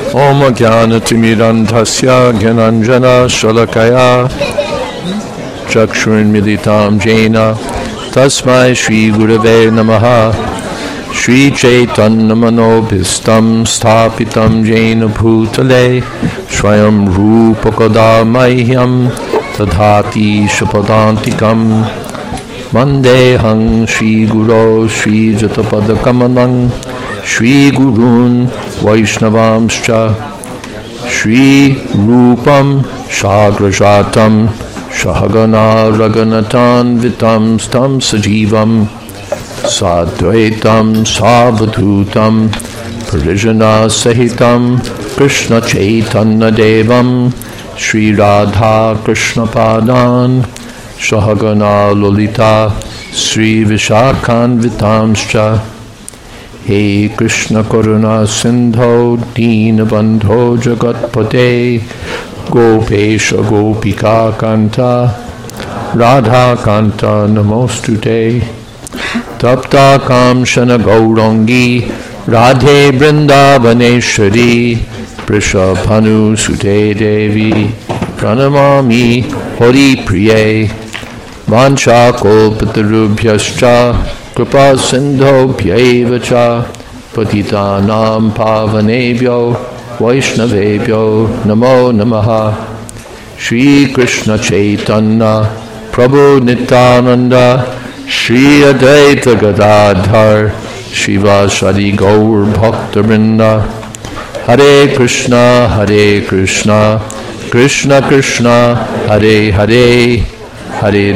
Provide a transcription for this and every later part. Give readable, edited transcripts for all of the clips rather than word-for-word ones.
Om Jnana-timirandhasya Gyananjana Shalakaya Chakshurunmilitam Jena Tasmai Shri Gurave Namaha Shri Chaitanya Manobhistam Sthapitam Jena Bhutale Swayam Rupakada Mahyam Tadhati Shapadantikam Vandehang Shri Guru Shri Jatapadakamanang Shri Gurun Vaishnavamscha Shri Rupam Shagrajatam Shahagana Raganatan Vitam Stam Sajivam Sadvaitam Savadhutam Parijana Sahitam Krishna Chaitanya Devam Shri Radha Krishna Padan Shahagana Lolita Sri Vishakhan Vitamscha He Krishna Karuna Sindho Deenabandho Jagatpate Gopesha Gopika Kanta Radha Kanta Namostute Tapta Kamshana Gaurangi Radhe Vrindavaneshwari Prishabhanu Sute Devi Pranamami Hori Priye Vancha Kolpatarubhyascha Kripa Sindho Bhyevacha Patitanam Pavanebhyo Vaishnavebhyo Namo Namaha Shri Krishna Chaitanya Prabhu Nityananda Shri Advaita Gadadhar Shivasadi Gaur Bhakta Vrinda Hare Krishna Krishna Krishna Hare Hare Hare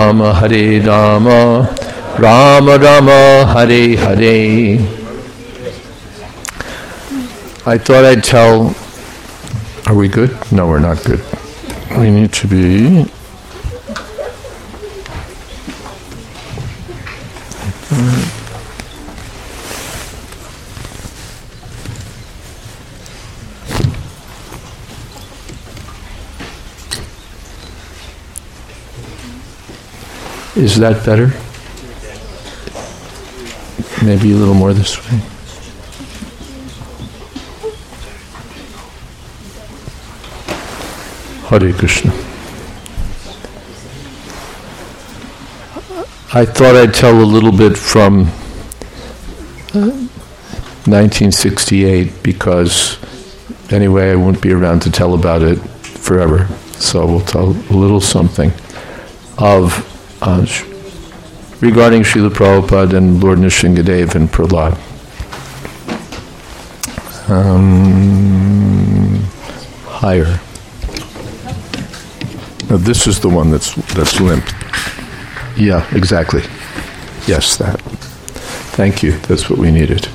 Rama Rama Rama Hare Hare. I thought I'd tell, are we good? No, we're not good. We need to be, is that better? Maybe a little more this way. Hare Krishna. I thought I'd tell a little bit from 1968 because anyway I won't be around to tell about it forever. So we'll tell a little something of regarding Srila Prabhupada and Lord Nrsingadev and Prahlad. Higher. Now this is the one that's limp. Yeah, exactly. Yes, that. Thank you. That's what we needed.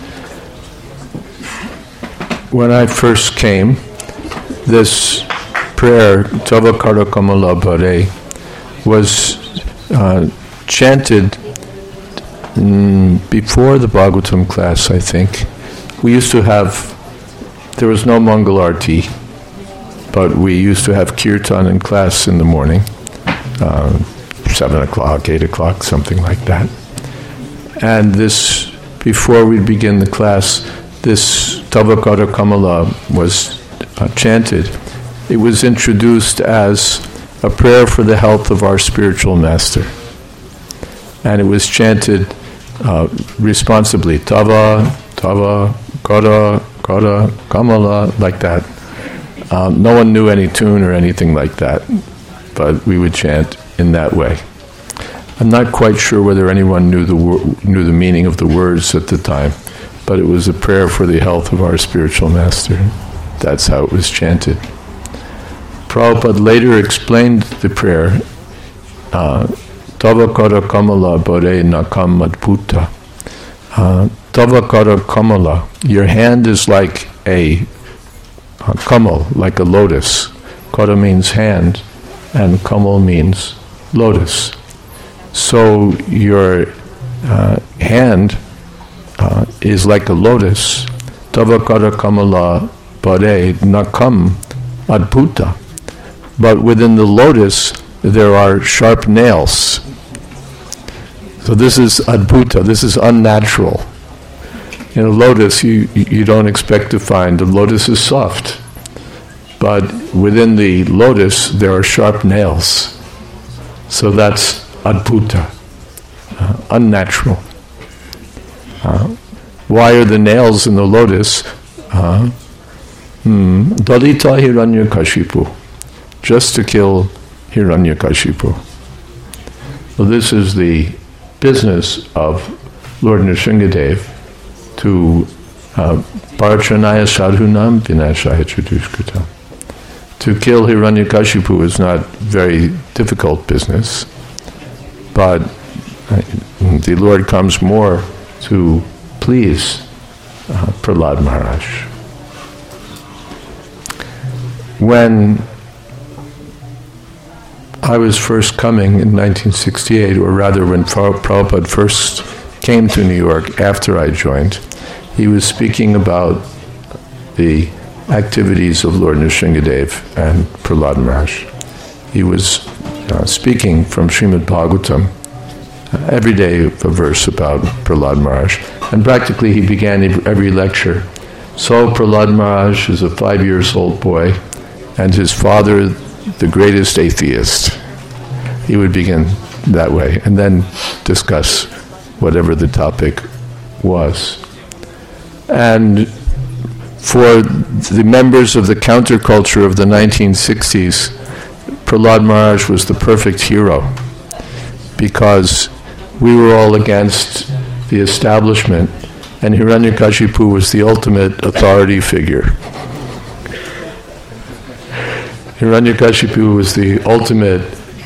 When I first came, this prayer, Tava Kara Kamala Bhare, was chanted before the Bhagavatam class, I think. We used to have, there was no Mangal Arti, but we used to have Kirtan in class in the morning, 7 o'clock, 8 o'clock, something like that. And this, before we begin the class, this Tava Kara Kamala was chanted. It was introduced as a prayer for the health of our spiritual master. And it was chanted responsibly, Tava, Tava, Kara, Kara, Kamala, like that. No one knew any tune or anything like that, but we would chant in that way. I'm not quite sure whether anyone knew the meaning of the words at the time, but it was a prayer for the health of our spiritual master. That's how it was chanted. Prabhupada later explained the prayer, Tava Kara Kamala Bhare Nakam Adbhuta. Tava Kara Kamala, your hand is like a kamal, like a lotus. Kara means hand, and kamal means lotus. So your hand is like a lotus. Tava Kara Kamala Bhare Nakam Adbhuta. But within the lotus, there are sharp nails. So this is adbhuta, this is unnatural. In a lotus, you don't expect to find, the lotus is soft, but within the lotus there are sharp nails. So that's adbhuta, unnatural. Why are the nails in the lotus? Dalita Hiranyakashipu, just to kill Hiranyakashipu. Well, this is the business of Lord Nrsingadev, to Parachanaya Sadhunam Vinashaya Chadushkrita. To kill Hiranyakashipu is not very difficult business, but the Lord comes more to please Prahlad Maharaj. When I was first coming in 1968, or rather when Prabhupada first came to New York after I joined, he was speaking about the activities of Lord Nrsingadev and Prahlad Maharaj. He was speaking from Srimad Bhagavatam, every day a verse about Prahlad Maharaj, and practically he began every lecture. So Prahlad Maharaj is a 5-year-old boy, and his father, the greatest atheist. He would begin that way, and then discuss whatever the topic was. And for the members of the counterculture of the 1960s, Prahlad Maharaj was the perfect hero, because we were all against the establishment, and Hiranyakashipu was the ultimate authority figure. Hiranyakashipu was the ultimate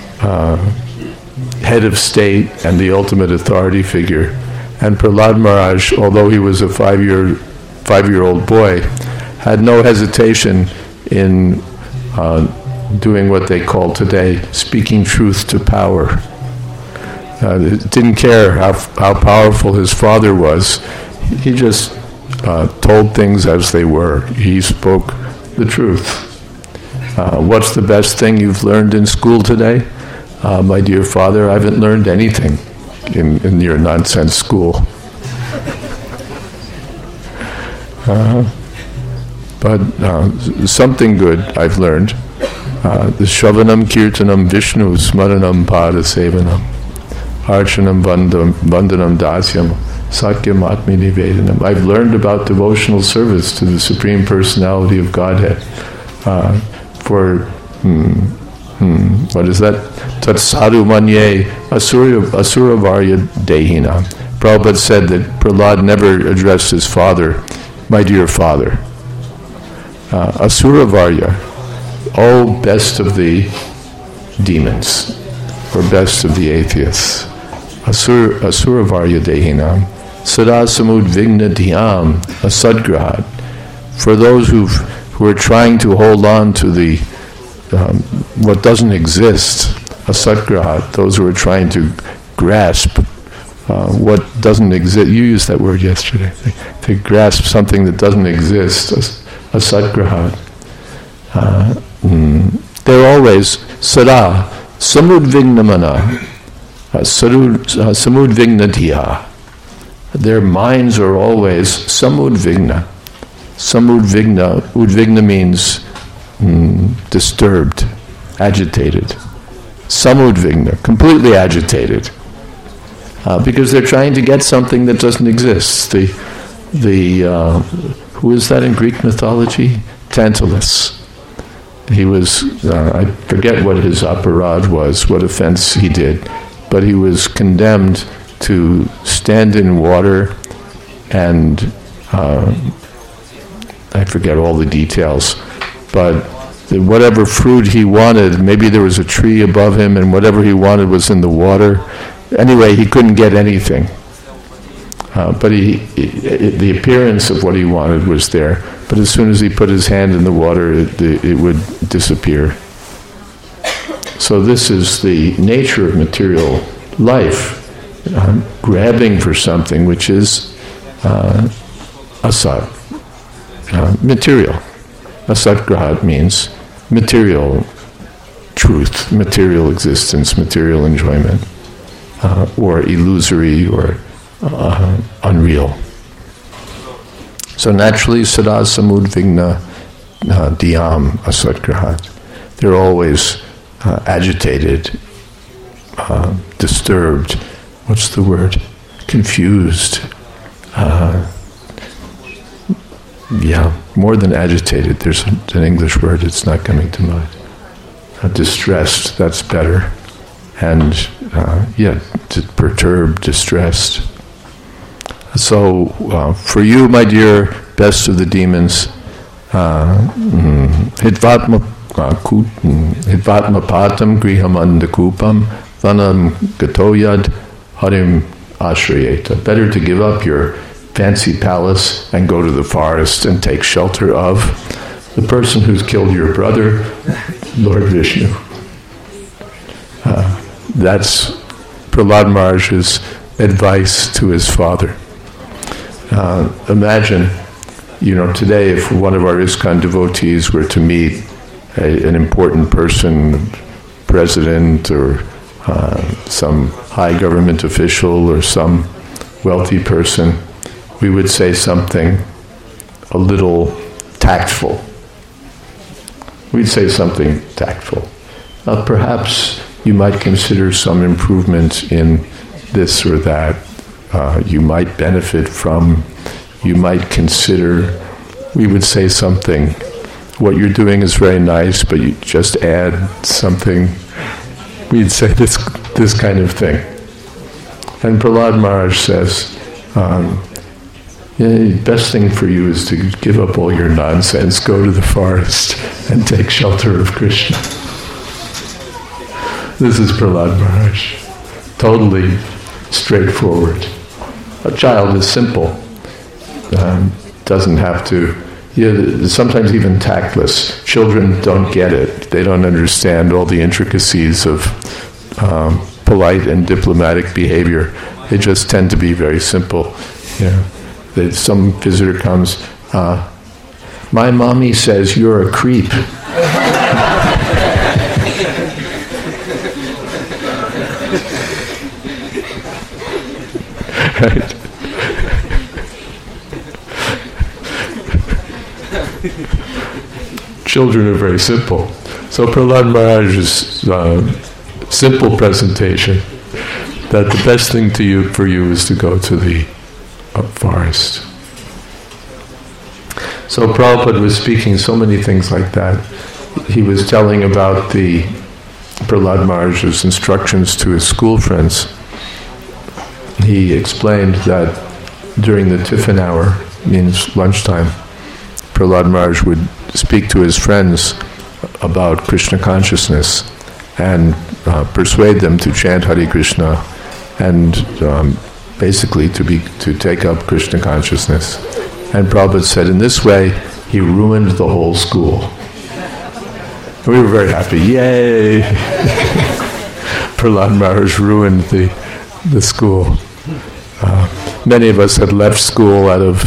head of state and the ultimate authority figure. And Prahlad Maharaj, although he was a 5-year-old boy, had no hesitation in doing what they call today speaking truth to power. Didn't care how powerful his father was. He just told things as they were. He spoke the truth. What's the best thing you've learned in school today? My dear father, I haven't learned anything in your nonsense school. But something good I've learned. The Shravanam Kirtanam Vishnu Smaranam Pada Sevanam Archanam Vandanam Dasyam Sakyam Atmi Nivedanam. I've learned about devotional service to the Supreme Personality of Godhead. What is that? Tat sadhu manye asura varya dehina. Prabhupada said that Prahlad never addressed his father, my dear father. Asura varya, oh best of the demons, or best of the atheists. Asura varya dehinam. Sada samud vigna dhyam asadgrahat. For those who are trying to hold on to the what doesn't exist, asatgrahat, those who are trying to grasp what doesn't exist. You used that word yesterday. They grasp something that doesn't exist, asatgrahat. They're always sada, samudvignamana, samudvignadhiya. Their minds are always samudvigna. Samudvigna, udvigna means disturbed, agitated. Samudvigna, completely agitated, because they're trying to get something that doesn't exist. Who is that in Greek mythology? Tantalus. He was, I forget what his aparad was, what offense he did, but he was condemned to stand in water and I forget all the details, but whatever fruit he wanted, maybe there was a tree above him and whatever he wanted was in the water. Anyway, he couldn't get anything. But the appearance of what he wanted was there. But as soon as he put his hand in the water, it would disappear. So this is the nature of material life, grabbing for something which is asat, material. Asatgrahat means material truth, material existence, material enjoyment, or illusory or unreal. So naturally, sada samudvigna dhyam asatgrahat. They're always agitated, disturbed. What's the word? Confused. More than agitated. There's an English word, it's not coming to mind. Distressed, that's better. And perturbed, distressed. So for you, my dear, best of the demons, Hidvatma patam grihamandakupam vanam gatoyad harim ashrayeta. Better to give up your fancy palace and go to the forest and take shelter of the person who's killed your brother, Lord Vishnu. That's Prahlad Maharaj's advice to his father. Imagine, today if one of our ISKCON devotees were to meet an important person, president or some high government official or some wealthy person, we would say something a little tactful. We'd say something tactful. Perhaps you might consider some improvement in this or that. You might benefit from, you might consider. We would say something. What you're doing is very nice, but you just add something. We'd say this kind of thing. And Prahlad Maharaj says, the best thing for you is to give up all your nonsense, go to the forest and take shelter of Krishna. This is Prahlad Maharaj. Totally straightforward. A child is simple. Doesn't have to, sometimes even tactless. Children don't get it. They don't understand all the intricacies of polite and diplomatic behavior. They just tend to be very simple. Some visitor comes, my mommy says you're a creep. Right? Children are very simple. So Prahlad Maharaj's simple presentation that the best thing for you is to go to the forest. So Prabhupada was speaking so many things like that. He was telling about the Prahlad Maharaj's instructions to his school friends. He explained that during the tiffin hour, means lunchtime, Prahlad Maharaj would speak to his friends about Krishna consciousness and persuade them to chant Hare Krishna and basically to take up Krishna consciousness. And Prabhupada said, in this way, he ruined the whole school. And we were very happy. Yay! Prahlad Maharaj ruined the school. Many of us had left school out of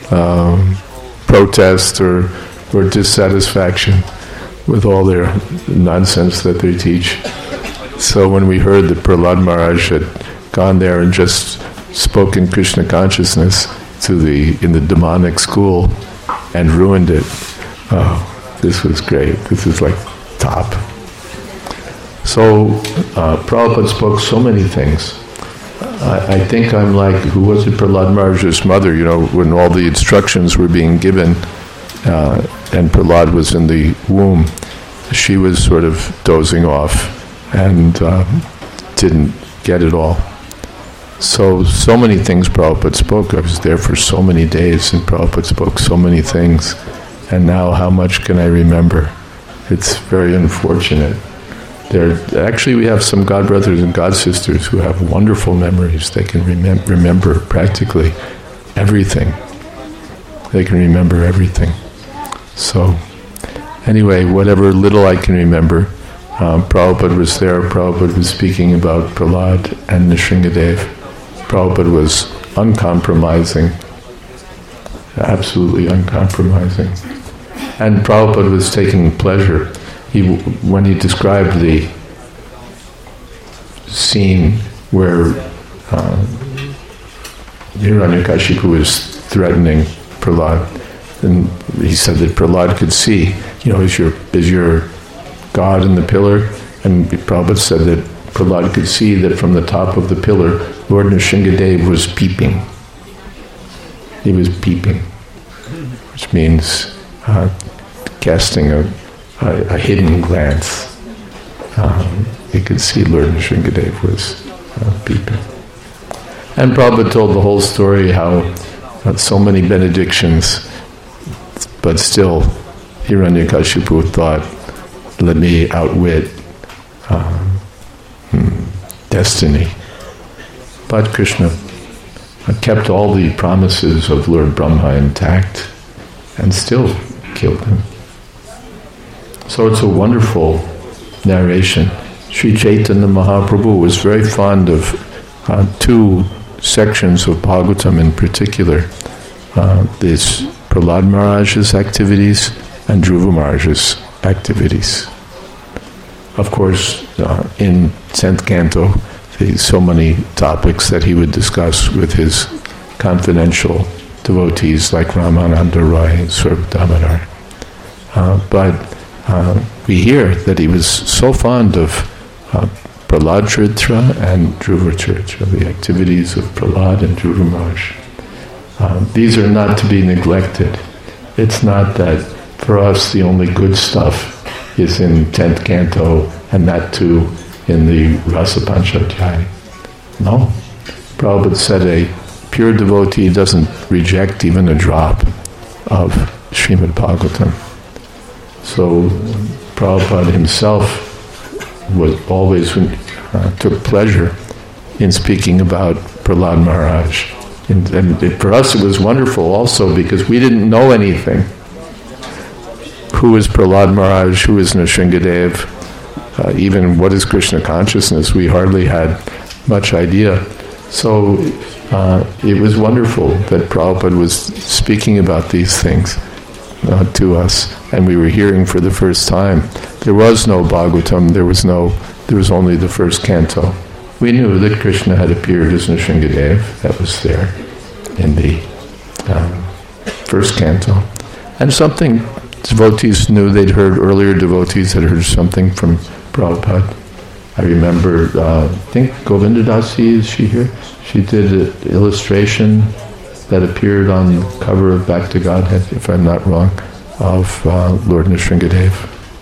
protest or dissatisfaction with all their nonsense that they teach. So when we heard that Prahlad Maharaj had gone there and just spoken Krishna consciousness in the demonic school and ruined it, this was great. This is like top. So Prabhupada spoke so many things. I think I'm like, who was it, Prahlad Maharaj's mother, when all the instructions were being given and Prahlad was in the womb, she was sort of dozing off and didn't get it all. So many things Prabhupada spoke. I was there for so many days and Prabhupada spoke so many things. And now how much can I remember? It's very unfortunate. Actually, we have some God brothers and God sisters who have wonderful memories. They can remember practically everything. They can remember everything. So, anyway, whatever little I can remember, Prabhupada was there. Prabhupada was speaking about Prahlad and Nrsingadev. Prabhupada was uncompromising, absolutely uncompromising. And Prabhupada was taking pleasure. When he described the scene where Hiranyakashipu was threatening Prahlad. And he said that Prahlad could see, is your God in the pillar? And Prabhupada said that Prahlad could see that from the top of the pillar, Lord Nrsingadev was peeping. He was peeping, which means casting a hidden glance. He could see Lord Nrsingadev was peeping. And Prabhupada told the whole story how so many benedictions, but still Hiranyakashipu thought, let me outwit destiny. But Krishna kept all the promises of Lord Brahma intact and still killed him. So it's a wonderful narration. Sri Chaitanya Mahaprabhu was very fond of two sections of Bhagavatam in particular, this Prahlad Maharaj's activities and Dhruva Maharaj's activities. Of course, in 10th canto, so many topics that he would discuss with his confidential devotees like Ramananda Roy and Swarup Damodar. But we hear that he was so fond of Prahlad Charitra and Dhruva Charitra, the activities of Prahlad and Dhruva Maharaj. These are not to be neglected. It's not that for us the only good stuff is in 10th canto, and that too in the Rasa Panchadhyaya. No. Prabhupada said a pure devotee doesn't reject even a drop of Srimad Bhagavatam. So Prabhupada himself was always took pleasure in speaking about Prahlad Maharaj. And for us it was wonderful also because we didn't know anything. Who is Prahlad Maharaj? Who is Nrsingadev? Even what is Krishna consciousness? We hardly had much idea. So it was wonderful that Prabhupada was speaking about these things to us, and we were hearing for the first time. There was no Bhagavatam, there was only the first canto. We knew that Krishna had appeared as Nrsingadev, that was there in the first canto. And something devotees knew, they'd heard, earlier devotees had heard something from Prabhupada. I remember, I think Govinda Dasi, is she here? She did an illustration that appeared on the cover of Back to Godhead, if I'm not wrong, of Lord Nrsingadev.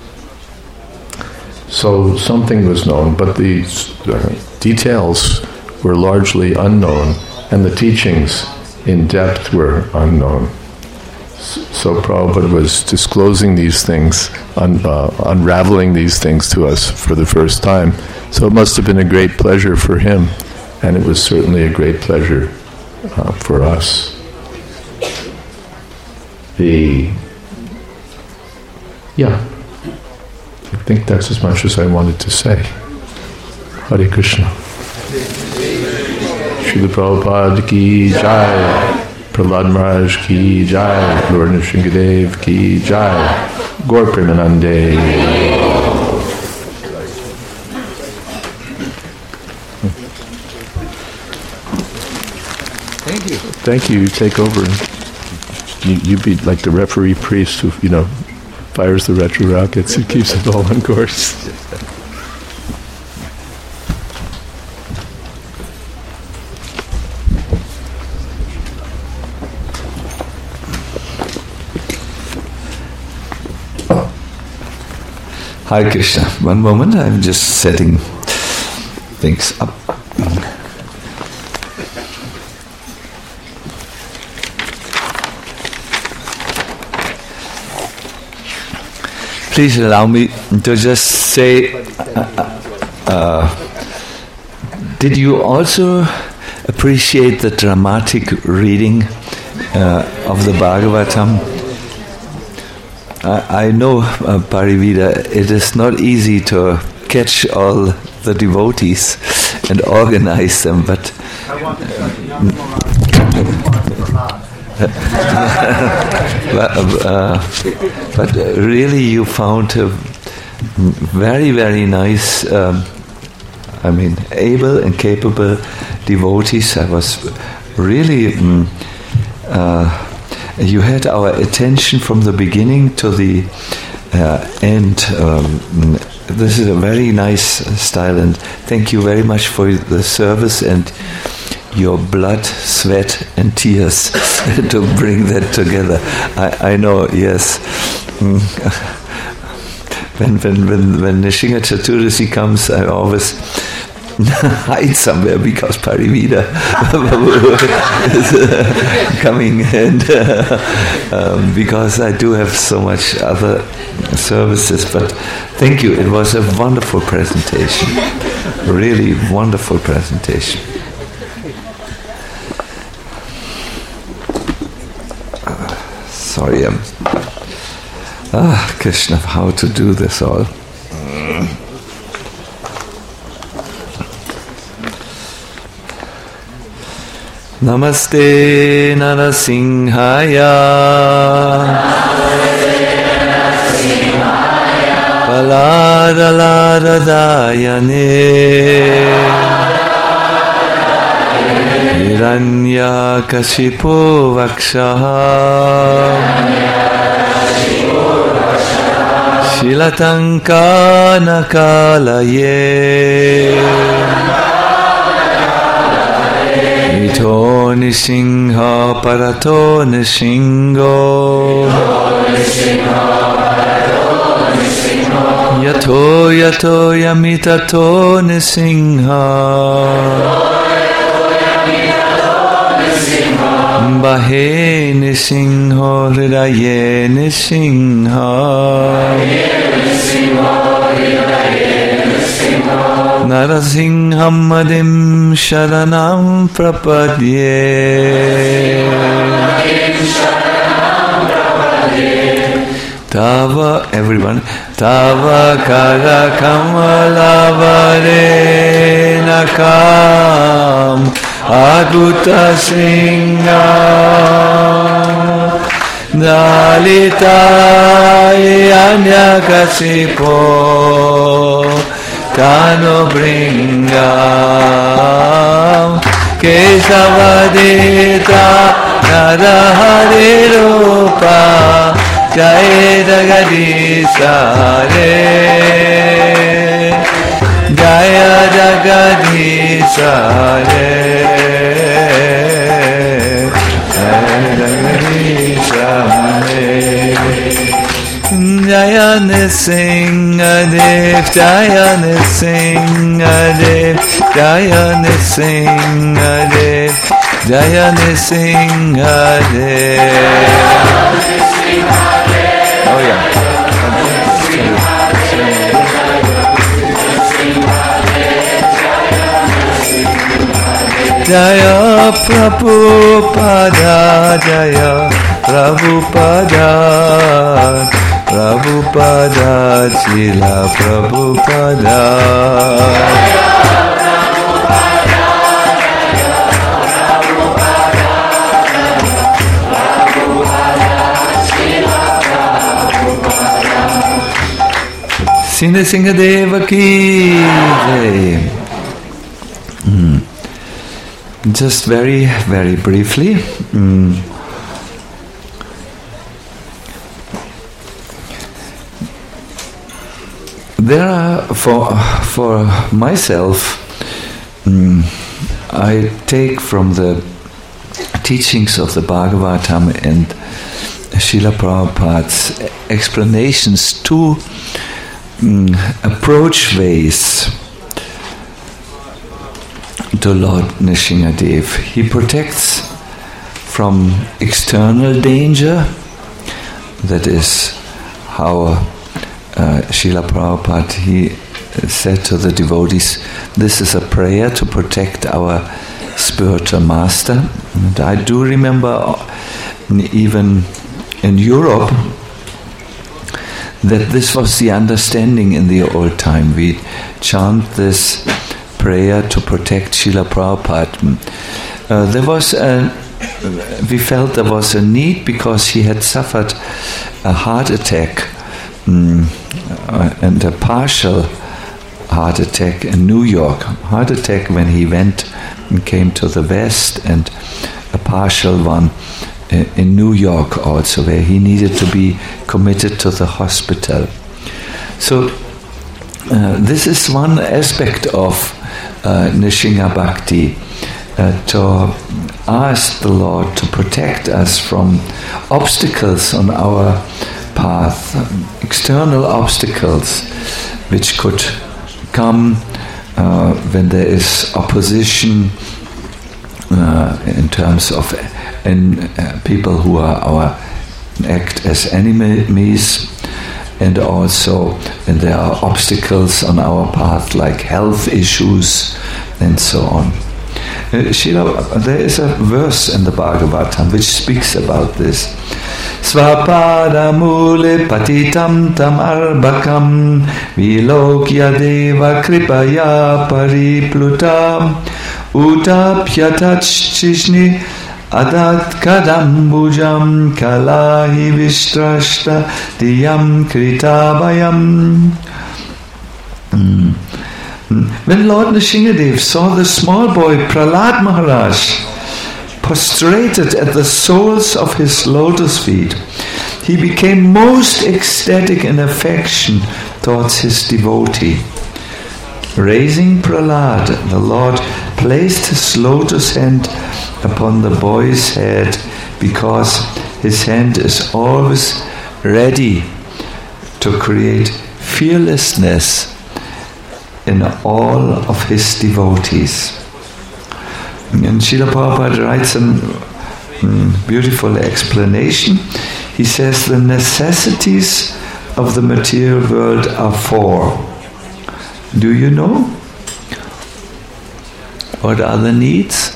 So something was known, but the details were largely unknown, and the teachings in depth were unknown. So Prabhupada was disclosing these things, unraveling these things to us for the first time. So it must have been a great pleasure for him, and it was certainly a great pleasure for us. I think that's as much as I wanted to say. Hare Krishna. Srila Prabhupada ki jai. Prahlad Maharaj ki jai, Lord Nrsingadev ki jai, Gaur Premanande. Thank you. Thank you. You take over. You be like the referee priest who, fires the retro rockets and keeps it all on course. Hare Krishna. One moment, I'm just setting things up. Please allow me to just say, did you also appreciate the dramatic reading of the Bhagavatam? I know, Parivida, it is not easy to catch all the devotees and organize them, but but really you found a very, very nice, able and capable devotees. I was really you had our attention from the beginning to the end. This is a very nice style, and thank you very much for the service and your blood, sweat, and tears to bring that together. I know, yes. When Nishinga Chaturasi comes, I always hide somewhere because Parivida is coming, and because I do have so much other services. But thank you. It was a wonderful presentation. Really wonderful presentation. Sorry, Krishna, how to do this all. Namaste Narasimhaya Paladaladayane Hiranyakashipu Vakshaha Shilatankanakalaye Ito Nisingha Parato Nishingo Yato Yato Yamitato Nisingha Bahe Nisingho Hridaye Nisingha Narasimham Madim Sharanam Prapadye Tava, everyone, Tava Kara Kamalavare Nakam Aguta Singha Dalita Yanyakasipo Tano Bringam Kesavadita Narahari Rupa Jai Jagadisare Jaya Jagadisare Jaya Nisingadev Jaya Nisingadev Jaya Nisingadev Jaya Nisingadev. Oh yeah. Jaya Prabhupada Jaya Prabhupada Prabhupada Srila Prabhupada Sina Singha Devaki Jai. Just very, very briefly. There are, for myself, I take from the teachings of the Bhagavatam and Srila Prabhupada's explanations two approach ways to Lord Nrsimhadev. He protects from external danger. That is how Srila Prabhupada, he said to the devotees, this is a prayer to protect our spiritual master. And I do remember even in Europe that this was the understanding in the old time. We chant this prayer to protect Srila Prabhupada. We felt there was a need because he had suffered a heart attack and a partial heart attack in New York. Heart attack when he went and came to the West, and a partial one in New York also, where he needed to be committed to the hospital. So this is one aspect of Nishinga Bhakti, to ask the Lord to protect us from obstacles on our path, external obstacles which could come when there is opposition in terms of people who are act as enemies, and also when there are obstacles on our path like health issues and so on. There is a verse in the Bhagavatam which speaks about this. Svapada mule patitam tam arbakam vilokya deva kripaya pariplutam utapyatachishni adat kadambujam kalahi vistrashta diyam kritabayam. When Lord Nrsingadev saw the small boy Prahlad Maharaj prostrated at the soles of his lotus feet, he became most ecstatic in affection towards his devotee. Raising Prahlad, the Lord placed his lotus hand upon the boy's head, because his hand is always ready to create fearlessness in all of his devotees. And Srila Prabhupada writes a beautiful explanation. He says the necessities of the material world are four. Do you know? What are the needs?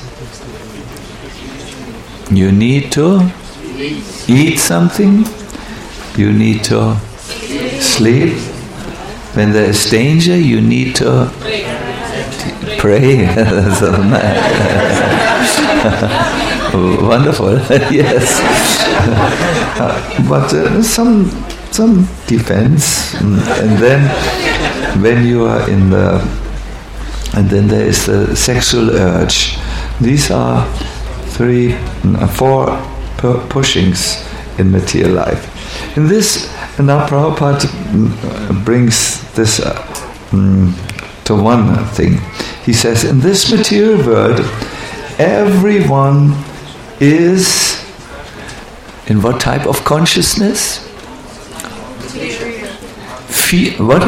You need to eat something. You need to sleep. When there is danger, you need to pray. Wonderful, yes. But some defense, and then when you are in the, and then there is the sexual urge. These are 4 pushings in material life. In this, now Prabhupada brings this to one thing. He says, in this material world, everyone is in what type of consciousness? What?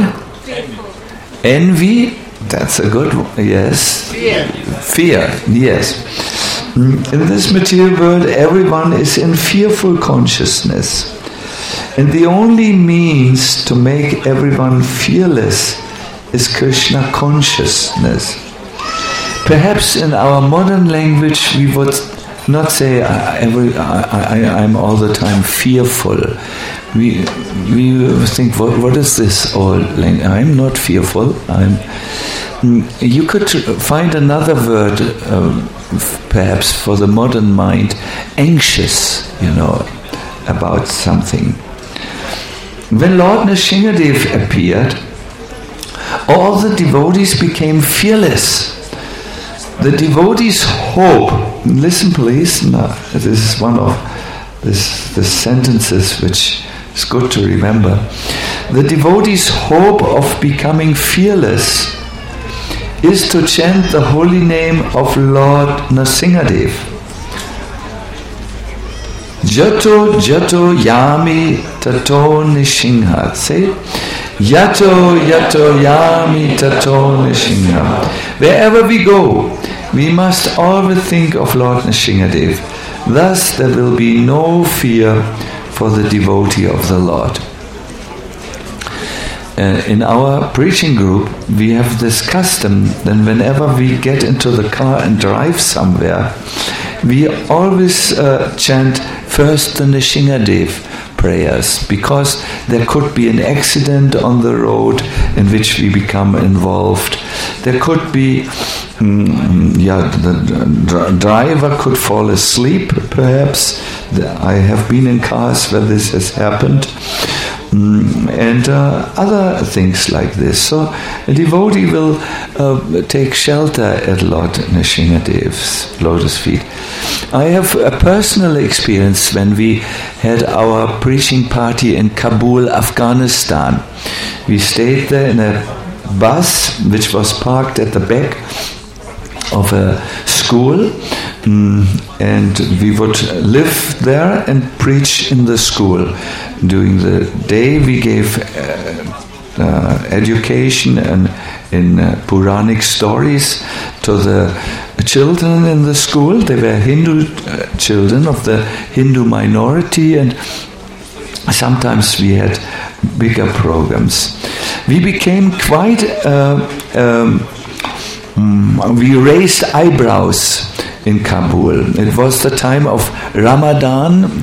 Envy? That's a good one. Yes. Fear. Yes. In this material world, everyone is in fearful consciousness. And the only means to make everyone fearless is Krishna consciousness. Perhaps in our modern language we would not say I'm all the time fearful. We think, what is this old language? I'm not fearful. You could find another word, perhaps for the modern mind, anxious, about something. When Lord Nrsingadev appeared, all the devotees became fearless. The devotees' hope, listen please, this is one of the sentences which is good to remember. The devotees' hope of becoming fearless is to chant the holy name of Lord Nrsingadev. Jato jato yami tato nishingha. Say, Yato yato yami tato nishingha. Wherever we go, we must always think of Lord Nrsingadev. Thus there will be no fear for the devotee of the Lord. In our preaching group, we have this custom that whenever we get into the car and drive somewhere, we always chant first the Nrsingadev prayers, because there could be an accident on the road in which we become involved. There could be, the driver could fall asleep, perhaps. I have been in cars where this has happened. and other things like this. So a devotee will take shelter at Lord Nrsingadev's lotus feet. I have a personal experience when we had our preaching party in Kabul, Afghanistan. We stayed there in a bus which was parked at the back of a school, and we would live there and preach in the school. During the day we gave education and in Puranic stories to the children in the school. They were Hindu children of the Hindu minority, and sometimes we had bigger programs. We became quite we raised eyebrows in Kabul. It was the time of Ramadan.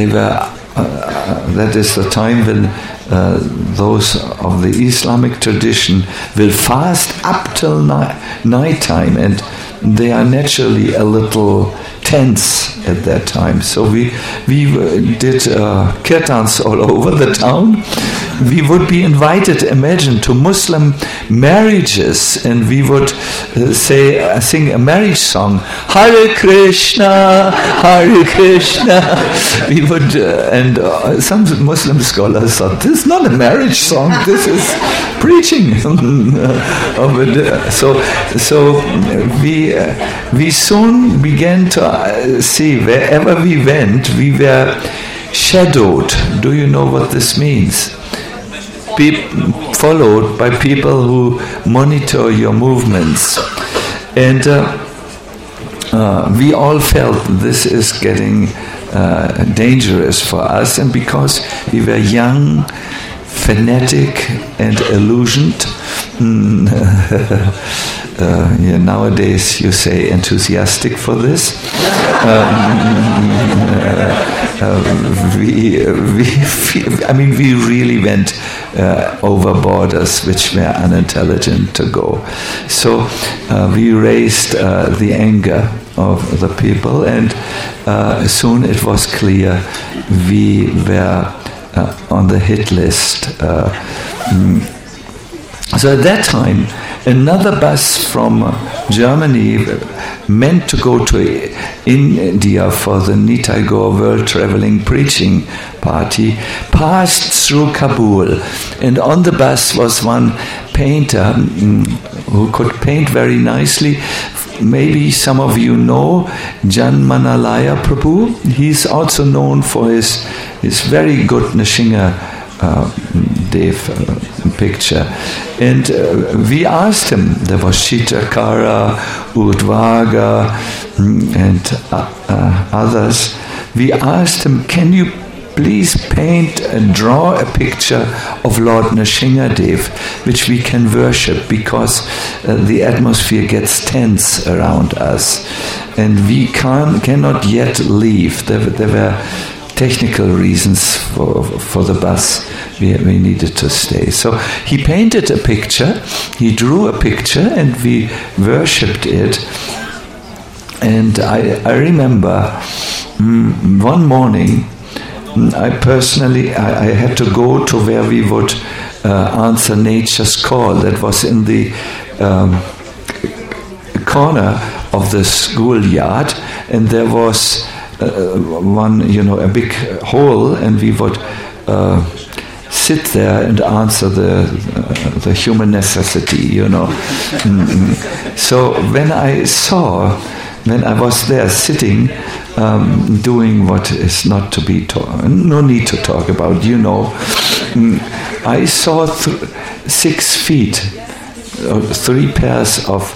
That is the time when those of the Islamic tradition will fast up till night time, and they are naturally a little tense at that time. So we did kirtans all over the town. We would be invited, imagine, to Muslim marriages, and we would sing a marriage song, Hare Krishna, Hare Krishna. We would, and some Muslim scholars thought, this is not a marriage song, this is preaching. So we soon began to see wherever we went, we were shadowed. Do you know what this means? Followed by people who monitor your movements. And we all felt this is getting dangerous for us, and because we were young, fanatic and illusioned, nowadays you say enthusiastic for this. We really went over borders which were unintelligent to go. So we raised the anger of the people, and soon it was clear we were on the hit list. So at that time, another bus from Germany, meant to go to India for the Nitai Gaur World Traveling Preaching Party, passed through Kabul. And on the bus was one painter who could paint very nicely. Maybe some of you know Jan Manalaya Prabhu. He's also known for his very good Nrsingadev picture. And we asked him, there was Chitakara, Urdhvaga, and others. We asked him, can you please paint and draw a picture of Lord Nrsingadev, which we can worship, because the atmosphere gets tense around us, and we cannot yet leave. There were technical reasons for the bus. We needed to stay. So he painted a picture, he drew a picture, and we worshipped it. And I remember one morning, I had to go to where we would answer nature's call. That was in the corner of the schoolyard, and there was a big hole, and we would sit there and answer the human necessity, So when I was there sitting, doing what is not to be no need to talk about, I saw 6 feet, 3 pairs of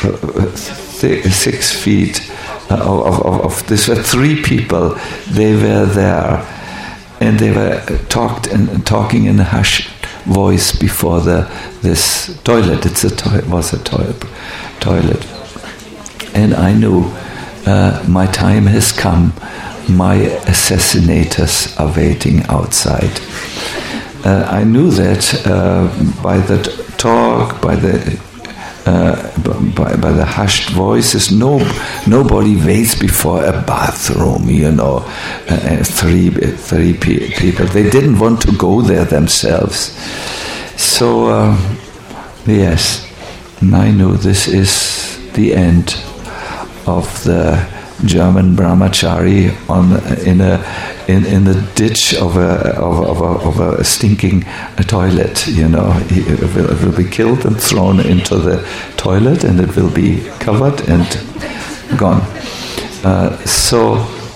6 feet of this were 3 people. They were there, and they were talking in a hushed voice before this toilet. It was a toilet, and I knew my time has come. My assassinators are waiting outside. I knew that by the talk, by the by the hushed voices. Nobody waits before a bathroom, three people. They didn't want to go there themselves. So, yes, I knew this is the end of the German brahmachari in the ditch of a stinking toilet. It will be killed and thrown into the toilet, and it will be covered and gone. So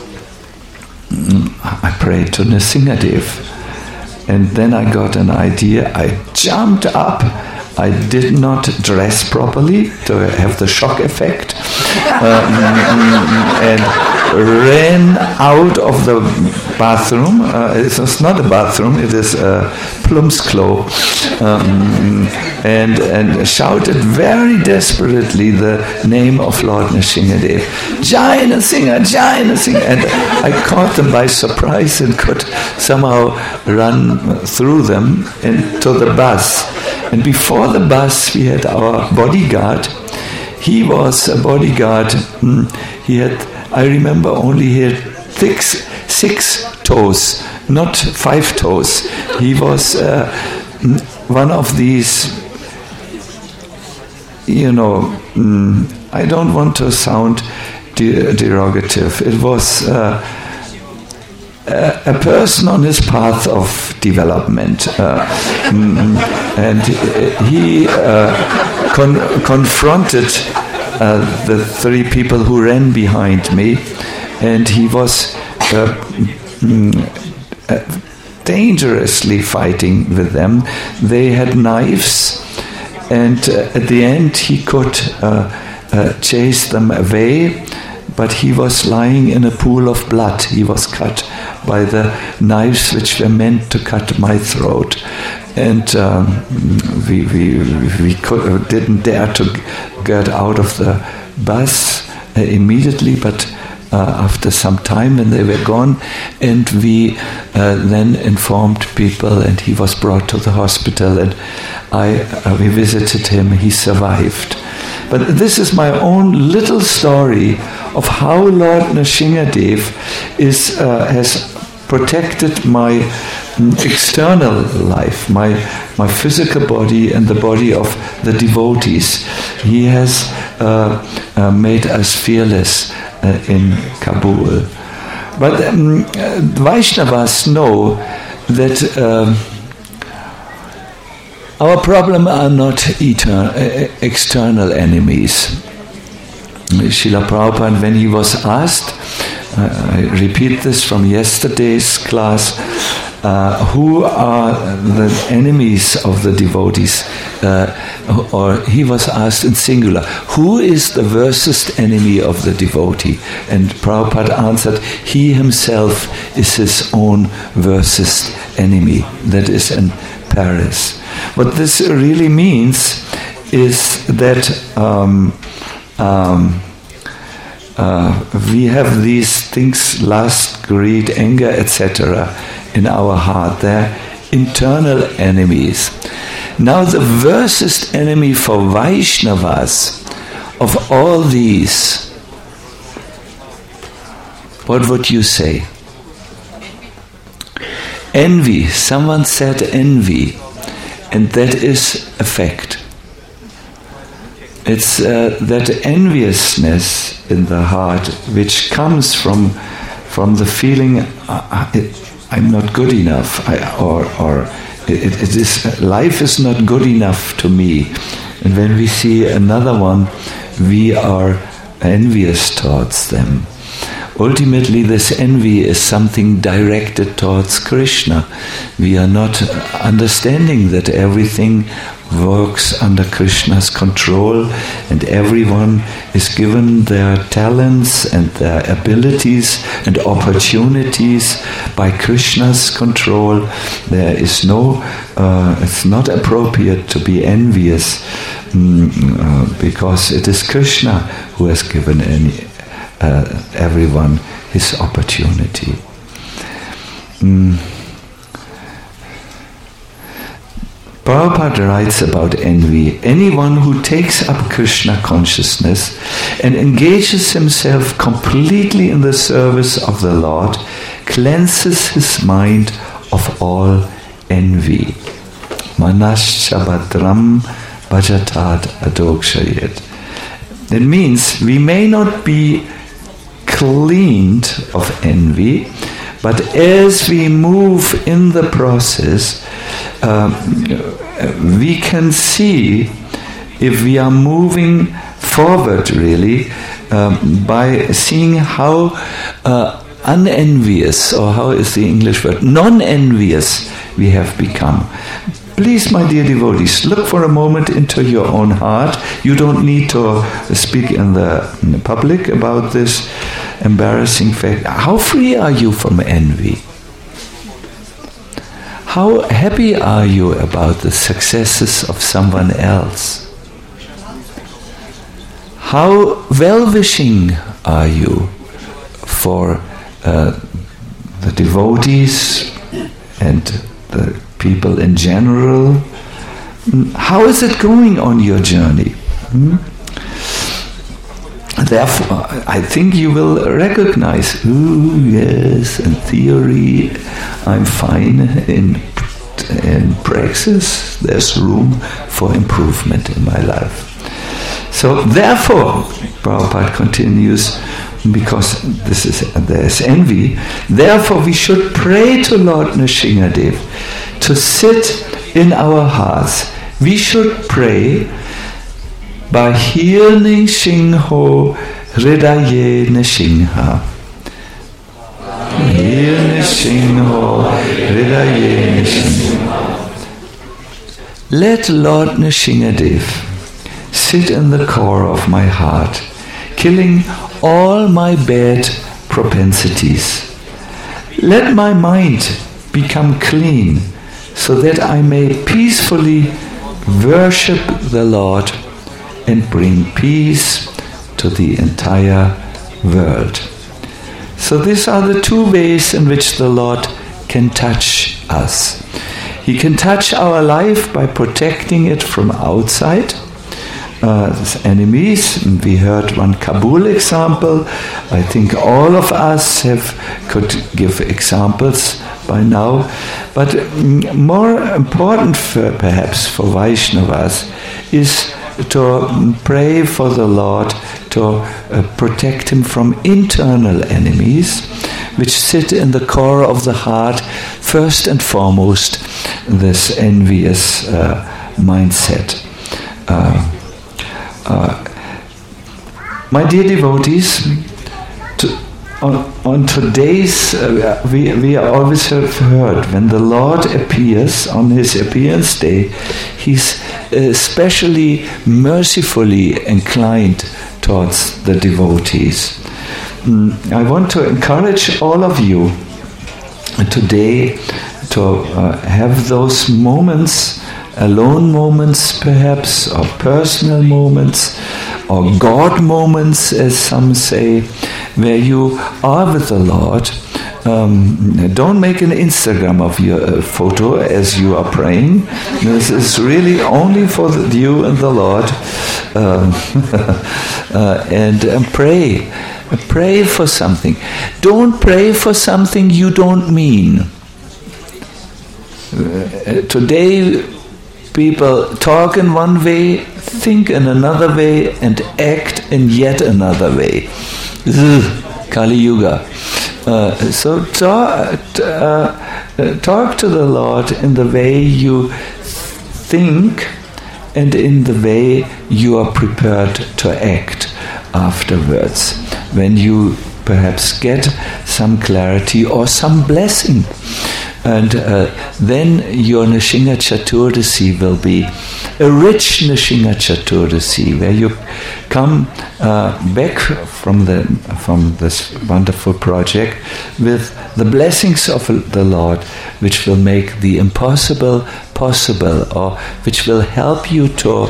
I prayed to Nrsingadev, and then I got an idea. I jumped up. I did not dress properly to have the shock effect, and ran out of the bathroom. It was not a bathroom, it is a Plumpsklo, and shouted very desperately the name of Lord Nrsingadev. Jai Nrsinga, Jai Nrsinga. And I caught them by surprise and could somehow run through them into the bus. And before the bus, we had our bodyguard. He was a bodyguard. I remember he had 6 toes, not 5 toes. He was one of these, I don't want to sound derogative. It was a person on his path of development, and he confronted the 3 people who ran behind me, and he was dangerously fighting with them. They had knives, and at the end he could chase them away, but he was lying in a pool of blood. He was cut by the knives which were meant to cut my throat. And we didn't dare to get out of the bus immediately, but after some time when they were gone, and we then informed people, and he was brought to the hospital, and we visited him. He survived. But this is my own little story of how Lord Nrsingadev has protected my external life, my physical body and the body of the devotees. He has made us fearless in Kabul. But Vaishnavas know that our problem are not external enemies. Srila Prabhupada, when he was asked, I repeat this from yesterday's class, who are the enemies of the devotees, or he was asked in singular, who is the worst enemy of the devotee? And Prabhupada answered, he himself is his own worst enemy. That is in Paris. What this really means is that we have these things, lust, greed, anger, etc. in our heart. They're internal enemies. Now the worst enemy for Vaishnavas of all these, what would you say? Envy. Someone said envy, and that is a fact. It's that enviousness in the heart which comes from the feeling I'm not good enough, it is life is not good enough to me. And when we see another one, we are envious towards them. Ultimately, this envy is something directed towards Krishna. We are not understanding that everything works under Krishna's control, and everyone is given their talents and their abilities and opportunities by Krishna's control. There is it's not appropriate to be envious because it is Krishna who has given everyone his opportunity. Prabhupada writes about envy. Anyone who takes up Krishna consciousness and engages himself completely in the service of the Lord cleanses his mind of all envy. Manascha badram bhajatat adokshayet. That means we may not be cleaned of envy, but as we move in the process, we can see if we are moving forward really by seeing how unenvious, or how is the English word, non-envious we have become. Please, my dear devotees, look for a moment into your own heart. You don't need to speak in the public about this embarrassing fact. How free are you from envy? How happy are you about the successes of someone else? How well-wishing are you for the devotees and the people in general? How is it going on your journey? Therefore, I think you will recognize, yes, in theory I'm fine, in praxis there's room for improvement in my life. So therefore, Prabhupada continues, because there's envy, therefore we should pray to Lord Nrsimhadev to sit in our hearts. We should pray Bahir Nrsimho Hridaye Nrsimha. Bahir Nrsimho Hridaye Nrsimha. Let Lord Nrsimhadev sit in the core of my heart, killing all my bad propensities. Let my mind become clean, so that I may peacefully worship the Lord and bring peace to the entire world. So these are the two ways in which the Lord can touch us. He can touch our life by protecting it from outside, enemies. We heard one Kabul example. I think all of us could give examples by now. But more important perhaps for Vaishnavas is to pray for the Lord to protect him from internal enemies, which sit in the core of the heart, first and foremost, this envious mindset. My dear devotees, on today's, we always have heard, when the Lord appears on his appearance day, he's especially mercifully inclined towards the devotees. I want to encourage all of you today to have those moments, alone moments perhaps, or personal moments, or God moments, as some say, where you are with the Lord. Don't make an Instagram of your photo as you are praying. This is really only for you and the Lord. And pray. Pray for something. Don't pray for something you don't mean. Today, people talk in one way, think in another way, and act in yet another way. Kali Yuga. So talk to the Lord in the way you think and in the way you are prepared to act afterwards, when you perhaps get some clarity or some blessing. And then your Nrsimha Chaturdasi will be a rich Nrsimha Chaturdasi, where you come back from this wonderful project with the blessings of the Lord, which will make the impossible possible, or which will help you to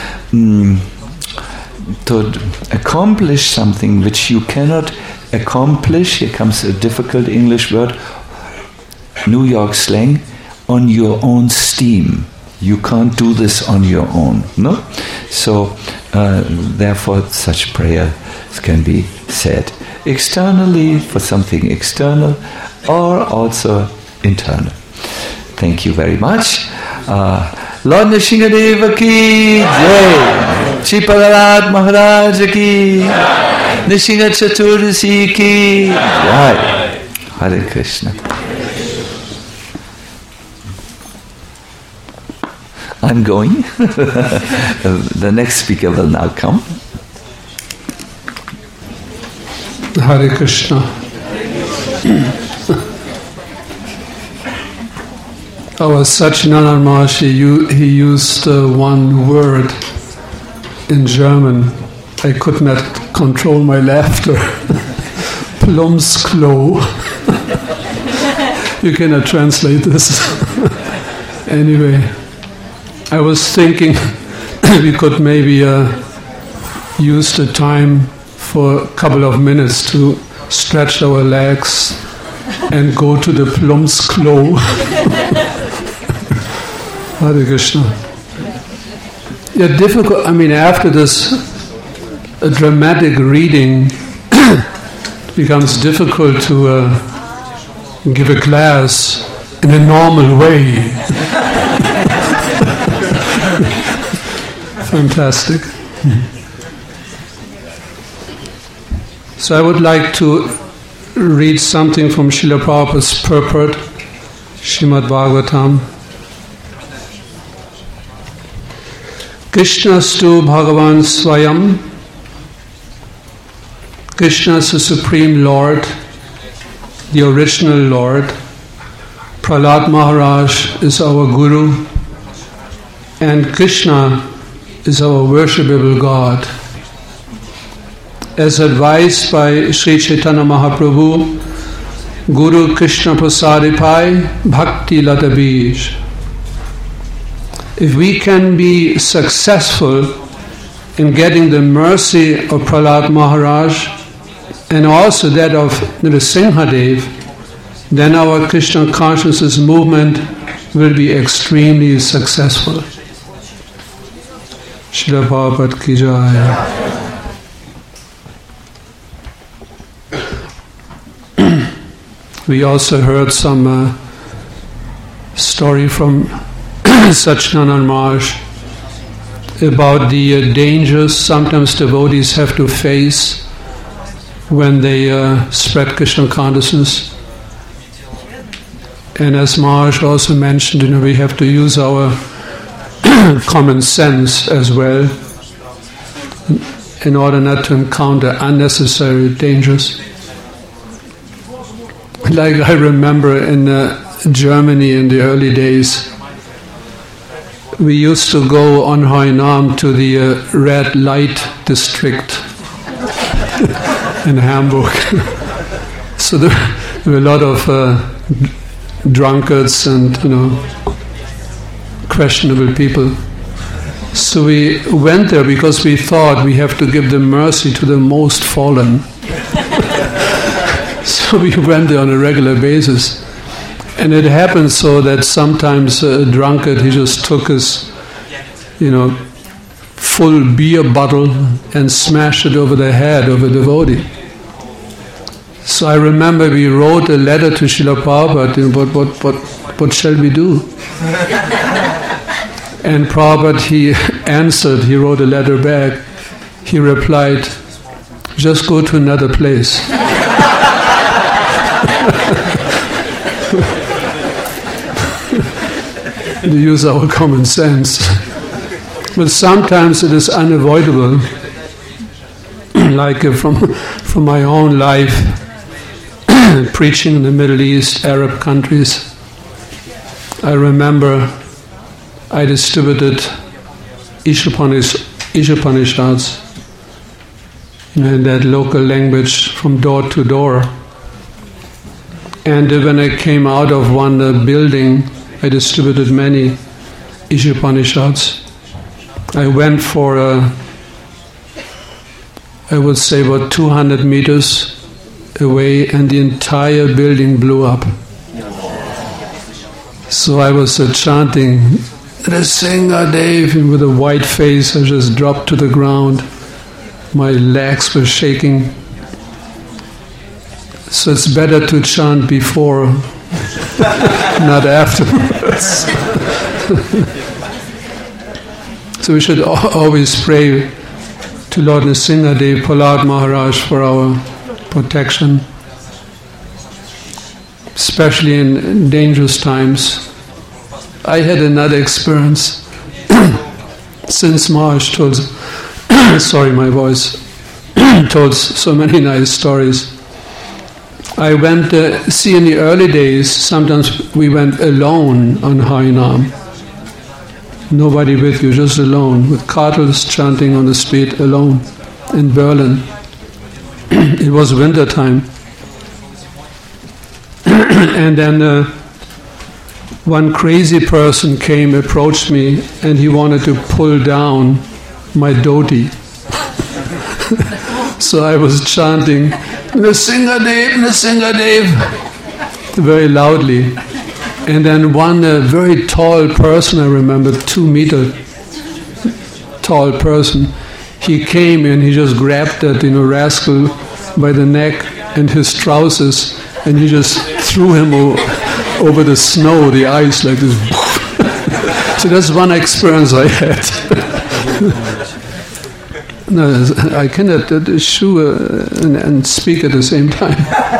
accomplish something which you cannot accomplish. Here comes a difficult English word, New York slang, on your own steam. You can't do this on your own, no? So, therefore, such prayers can be said externally for something external, or also internal. Thank you very much. Lord Nrsingadeva ki jai, Shri Prahlad Maharaj ki, Nrsinga Chaturdasi ki jai. Hare Krishna. I'm going. The next speaker will now come. Hare Krishna. Our Satchidananda Maharshi, he used one word in German. I could not control my laughter. Plumpsklo. You cannot translate this. Anyway, I was thinking we could maybe use the time for a couple of minutes to stretch our legs and go to the Plumpsklo. Hare Krishna. Yeah, difficult. I mean, after this dramatic reading, it becomes difficult to give a class in a normal way. Fantastic. So I would like to read something from Srila Prabhupada's purport, Srimad Bhagavatam. Krishnastu Bhagavan Swayam. Krishna is the Supreme Lord, the original Lord. Prahlad Maharaj is our Guru, and Krishna is our worshipable God. As advised by Sri Chaitanya Mahaprabhu, Guru Krishna Prasadipai Bhakti Lata Bij. If we can be successful in getting the mercy of Prahlad Maharaj and also that of Nrsimhadev, then our Krishna consciousness movement will be extremely successful. Srila Prabhupada ki jai. We also heard some story from Satchidananda Maharaj about the dangers sometimes devotees have to face when they spread Krishna consciousness. And as Maharaj also mentioned, we have to use our common sense as well in order not to encounter unnecessary dangers. Like I remember in Germany in the early days, we used to go on Hainam to the red light district in Hamburg. So there were a lot of drunkards and questionable people. So we went there because we thought we have to give the mercy to the most fallen. So we went there on a regular basis. And it happened so that sometimes a drunkard, he just took his, full beer bottle and smashed it over the head of a devotee. So I remember we wrote a letter to Srila Prabhupada, what shall we do? And Prabhupada, he answered, he wrote a letter back. He replied, just go to another place. To use our common sense. But sometimes it is unavoidable. Like from my own life, preaching in the Middle East, Arab countries, I remember I distributed Ishopanishads in that local language from door to door. And when I came out of one building, I distributed many Ishopanishads. I went for, I would say about 200 meters away, and the entire building blew up. So I was chanting Nrsingadev, and with a white face, I just dropped to the ground. My legs were shaking. So it's better to chant before, not afterwards. So we should always pray to Lord Nrsingadev, Prahlad Maharaj, for our protection, especially in dangerous times. I had another experience since Maharaj told, sorry my voice, told so many nice stories. I went, in the early days, sometimes we went alone on Harinam. Nobody with you, just alone, with cartels chanting on the street alone in Berlin. It was winter time. And then one crazy person approached me, and he wanted to pull down my dhoti. So I was chanting, Nrsingadev, Nrsingadev, very loudly. And then one very tall person, I remember, 2 meter tall person, he came and he just grabbed that rascal by the neck and his trousers, and he just threw him over the snow, the ice, like this. So that's one experience I had. No, I cannot shoo and speak at the same time.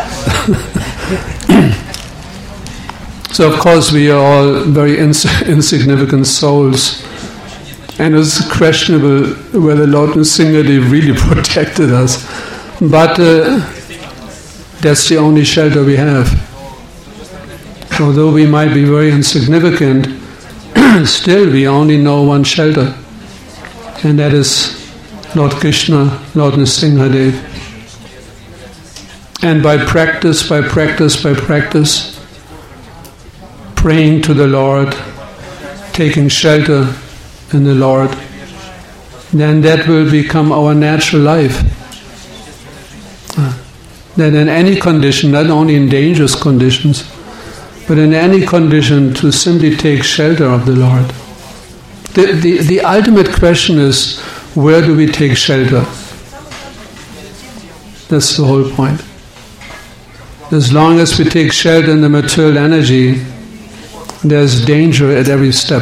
So of course we are all very insignificant souls, and it's questionable whether Lord Nrsingadev really protected us. But that's the only shelter we have. Although we might be very insignificant, still we only know one shelter, and that is Lord Krishna, Lord Nrsingadev. And by practice, praying to the Lord, taking shelter in the Lord, then that will become our natural life. Then in any condition, not only in dangerous conditions, but in any condition, to simply take shelter of the Lord. The ultimate question is, where do we take shelter? That's the whole point. As long as we take shelter in the material energy, there's danger at every step.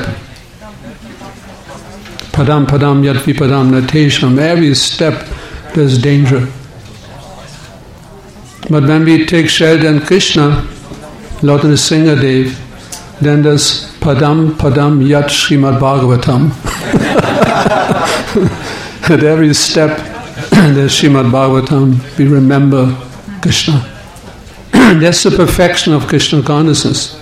Padam padam yat vipadam natesham. Every step there's danger. But when we take shelter in Krishna, Lord Nrsingadev, then there's padam padam yat Srimad Bhagavatam. At every step there's Srimad Bhagavatam. We remember Krishna. That's the perfection of Krishna consciousness.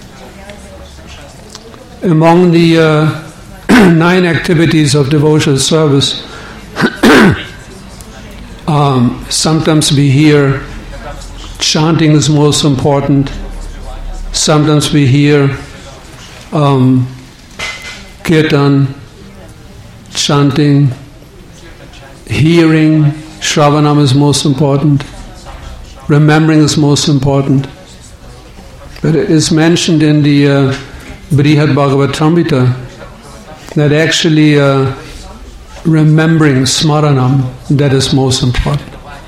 Among the 9 activities of devotional service, sometimes we hear chanting is most important. Sometimes we hear kirtan, chanting, hearing, shravanam is most important. Remembering is most important. But it is mentioned in the Brihad Bhagavatamrita that actually remembering smaranam, that is most important.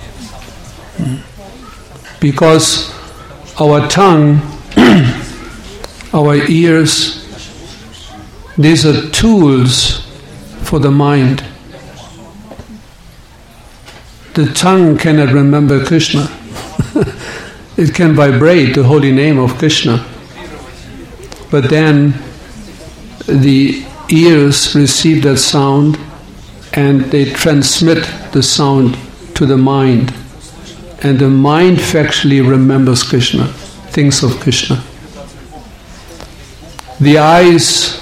Because our tongue, our ears, these are tools for the mind. The tongue cannot remember Krishna. It can vibrate the holy name of Krishna. But then the ears receive that sound and they transmit the sound to the mind. And the mind factually remembers Krishna, thinks of Krishna. The eyes,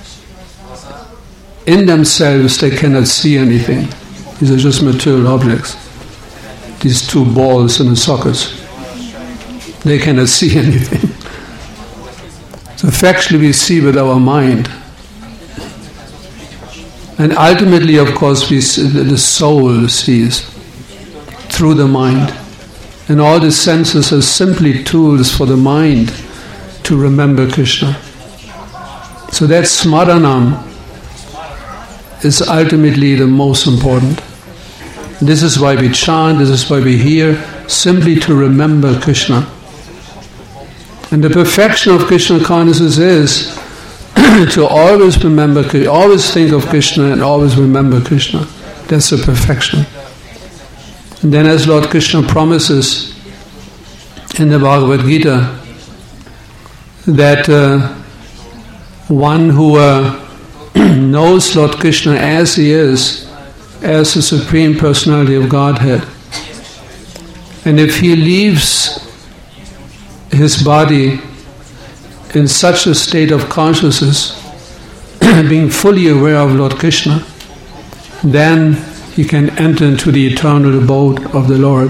in themselves, they cannot see anything. These are just material objects. These 2 balls in the sockets. They cannot see anything. So factually we see with our mind. And ultimately, of course, we see, the soul sees through the mind. And all the senses are simply tools for the mind to remember Krishna. So that smaranam is ultimately the most important. This is why we chant, this is why we're here, simply to remember Krishna. And the perfection of Krishna consciousness is to always remember, always think of Krishna and always remember Krishna. That's the perfection. And then as Lord Krishna promises in the Bhagavad Gita that one who knows Lord Krishna as he is, as the Supreme Personality of Godhead, and if he leaves his body in such a state of consciousness, being fully aware of Lord Krishna, then he can enter into the eternal abode of the Lord.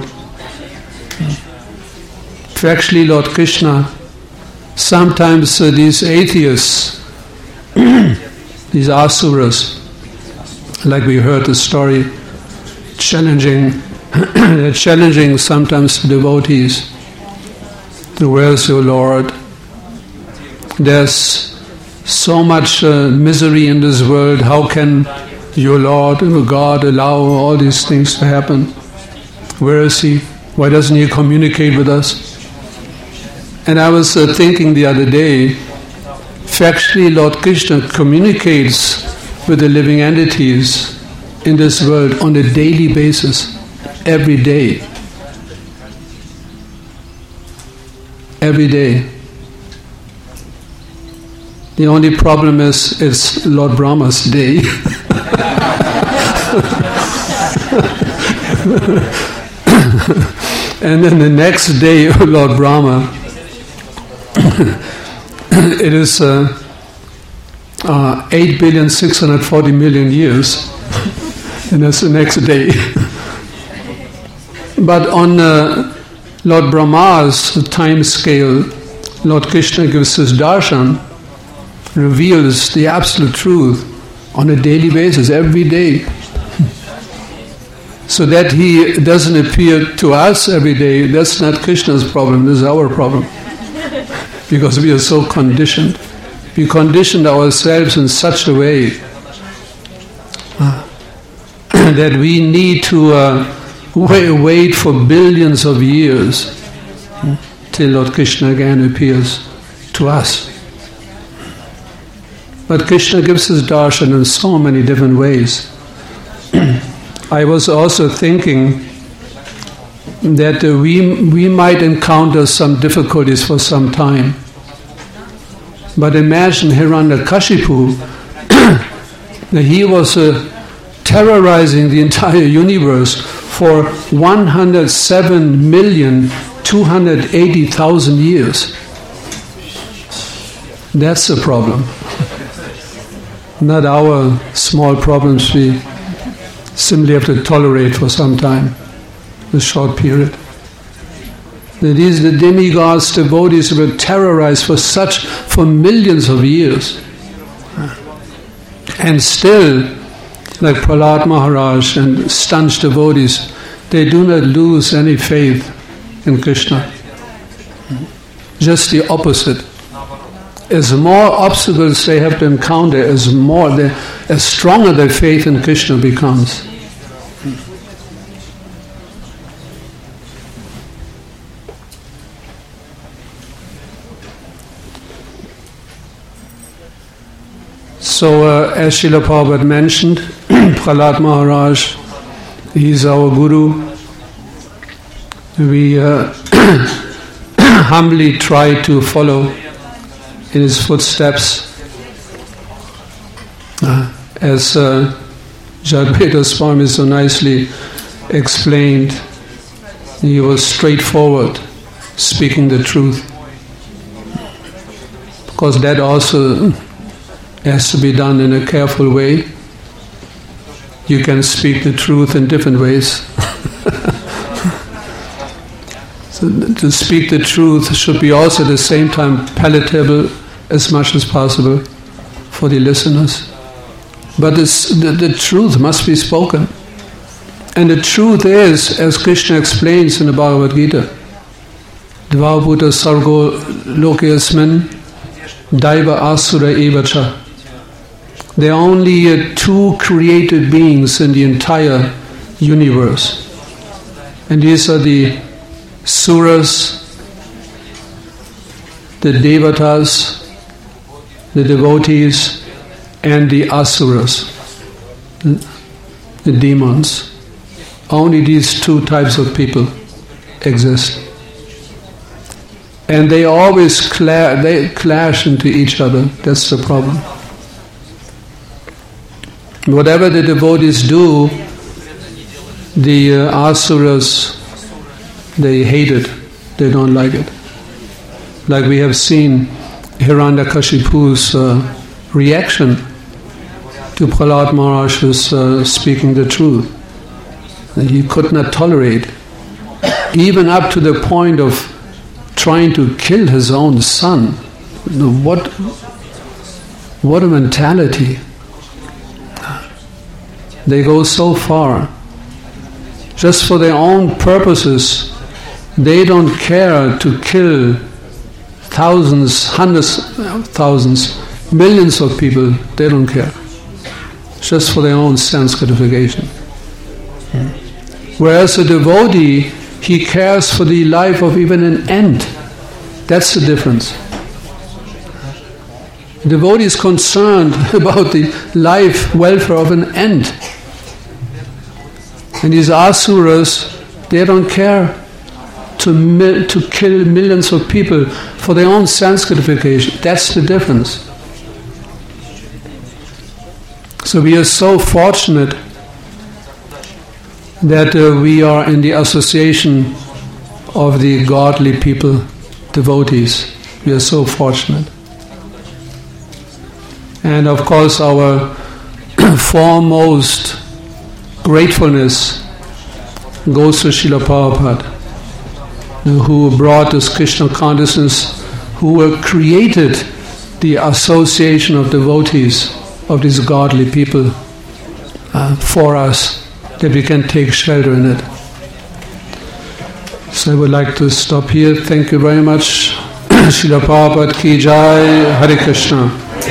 If actually Lord Krishna, sometimes these atheists, these asuras, like we heard the story, challenging sometimes devotees, where's your Lord? There's so much misery in this world. How can your Lord, God, allow all these things to happen? Where is He? Why doesn't He communicate with us? And I was thinking the other day, factually Lord Krishna communicates with the living entities in this world on a daily basis, every day. Every day. The only problem is it's Lord Brahma's day. And then the next day, Lord Brahma, it is 8,640,000,000 years, and that's the next day. But on Lord Brahma's time scale, Lord Krishna gives his darshan, reveals the absolute truth on a daily basis, every day. So that he doesn't appear to us every day, that's not Krishna's problem, this is our problem. Because we are so conditioned. We conditioned ourselves in such a way that we need to wait for billions of years till Lord Krishna again appears to us. But Krishna gives his darshan in so many different ways. I was also thinking that we might encounter some difficulties for some time. But imagine Hiranyakashipu, that he was terrorizing the entire universe for 107,280,000 years. That's the problem. Not our small problems we simply have to tolerate for some time, a short period. These the demigods, devotees were terrorized for millions of years. And still, like Prahlad Maharaj and staunch devotees, they do not lose any faith in Krishna. Just the opposite. As more obstacles they have to encounter, as stronger their faith in Krishna becomes. So, as Srila Prabhupada mentioned, Prahlad Maharaj, he's our guru. We humbly try to follow in his footsteps. As Jadbeta Swami so nicely explained, he was straightforward, speaking the truth. Because that also has to be done in a careful way. You can speak the truth in different ways. So to speak the truth should be also at the same time palatable as much as possible for the listeners. But the truth must be spoken. And the truth is, as Krishna explains in the Bhagavad Gita, Dvabhuta Sargo Lokesmin Daiva Asura Evacha. There are only two created beings in the entire universe. And these are the Suras, the Devatas, the devotees, and the Asuras, the demons. Only these two types of people exist. And they always clash into each other. That's the problem. Whatever the devotees do, the Asuras, they hate it. They don't like it. Like we have seen Hiranyakashipu's reaction to Prahlad Maharaj's speaking the truth. And he could not tolerate, even up to the point of trying to kill his own son. What a mentality. They go so far. Just for their own purposes, they don't care to kill thousands, hundreds of thousands, millions of people. They don't care. Just for their own sense gratification. Whereas a devotee, he cares for the life of even an ant. That's the difference. The devotee is concerned about the life, welfare of an ant. And these Asuras, they don't care to kill millions of people for their own sense gratification. That's the difference. So we are so fortunate that we are in the association of the godly people, devotees. We are so fortunate. And of course our foremost gratefulness goes to Srila Prabhupada, who brought this Krishna consciousness, who created the association of devotees of these godly people for us, that we can take shelter in it. So I would like to stop here. Thank you very much. Srila Prabhupada ki jai. Hare Krishna.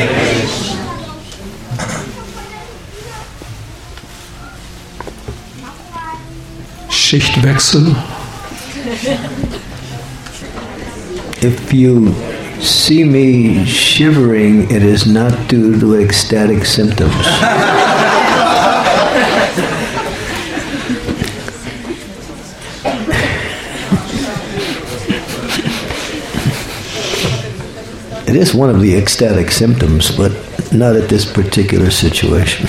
Schichtwechsel. If you see me shivering, it is not due to ecstatic symptoms. It is one of the ecstatic symptoms, but not at this particular situation.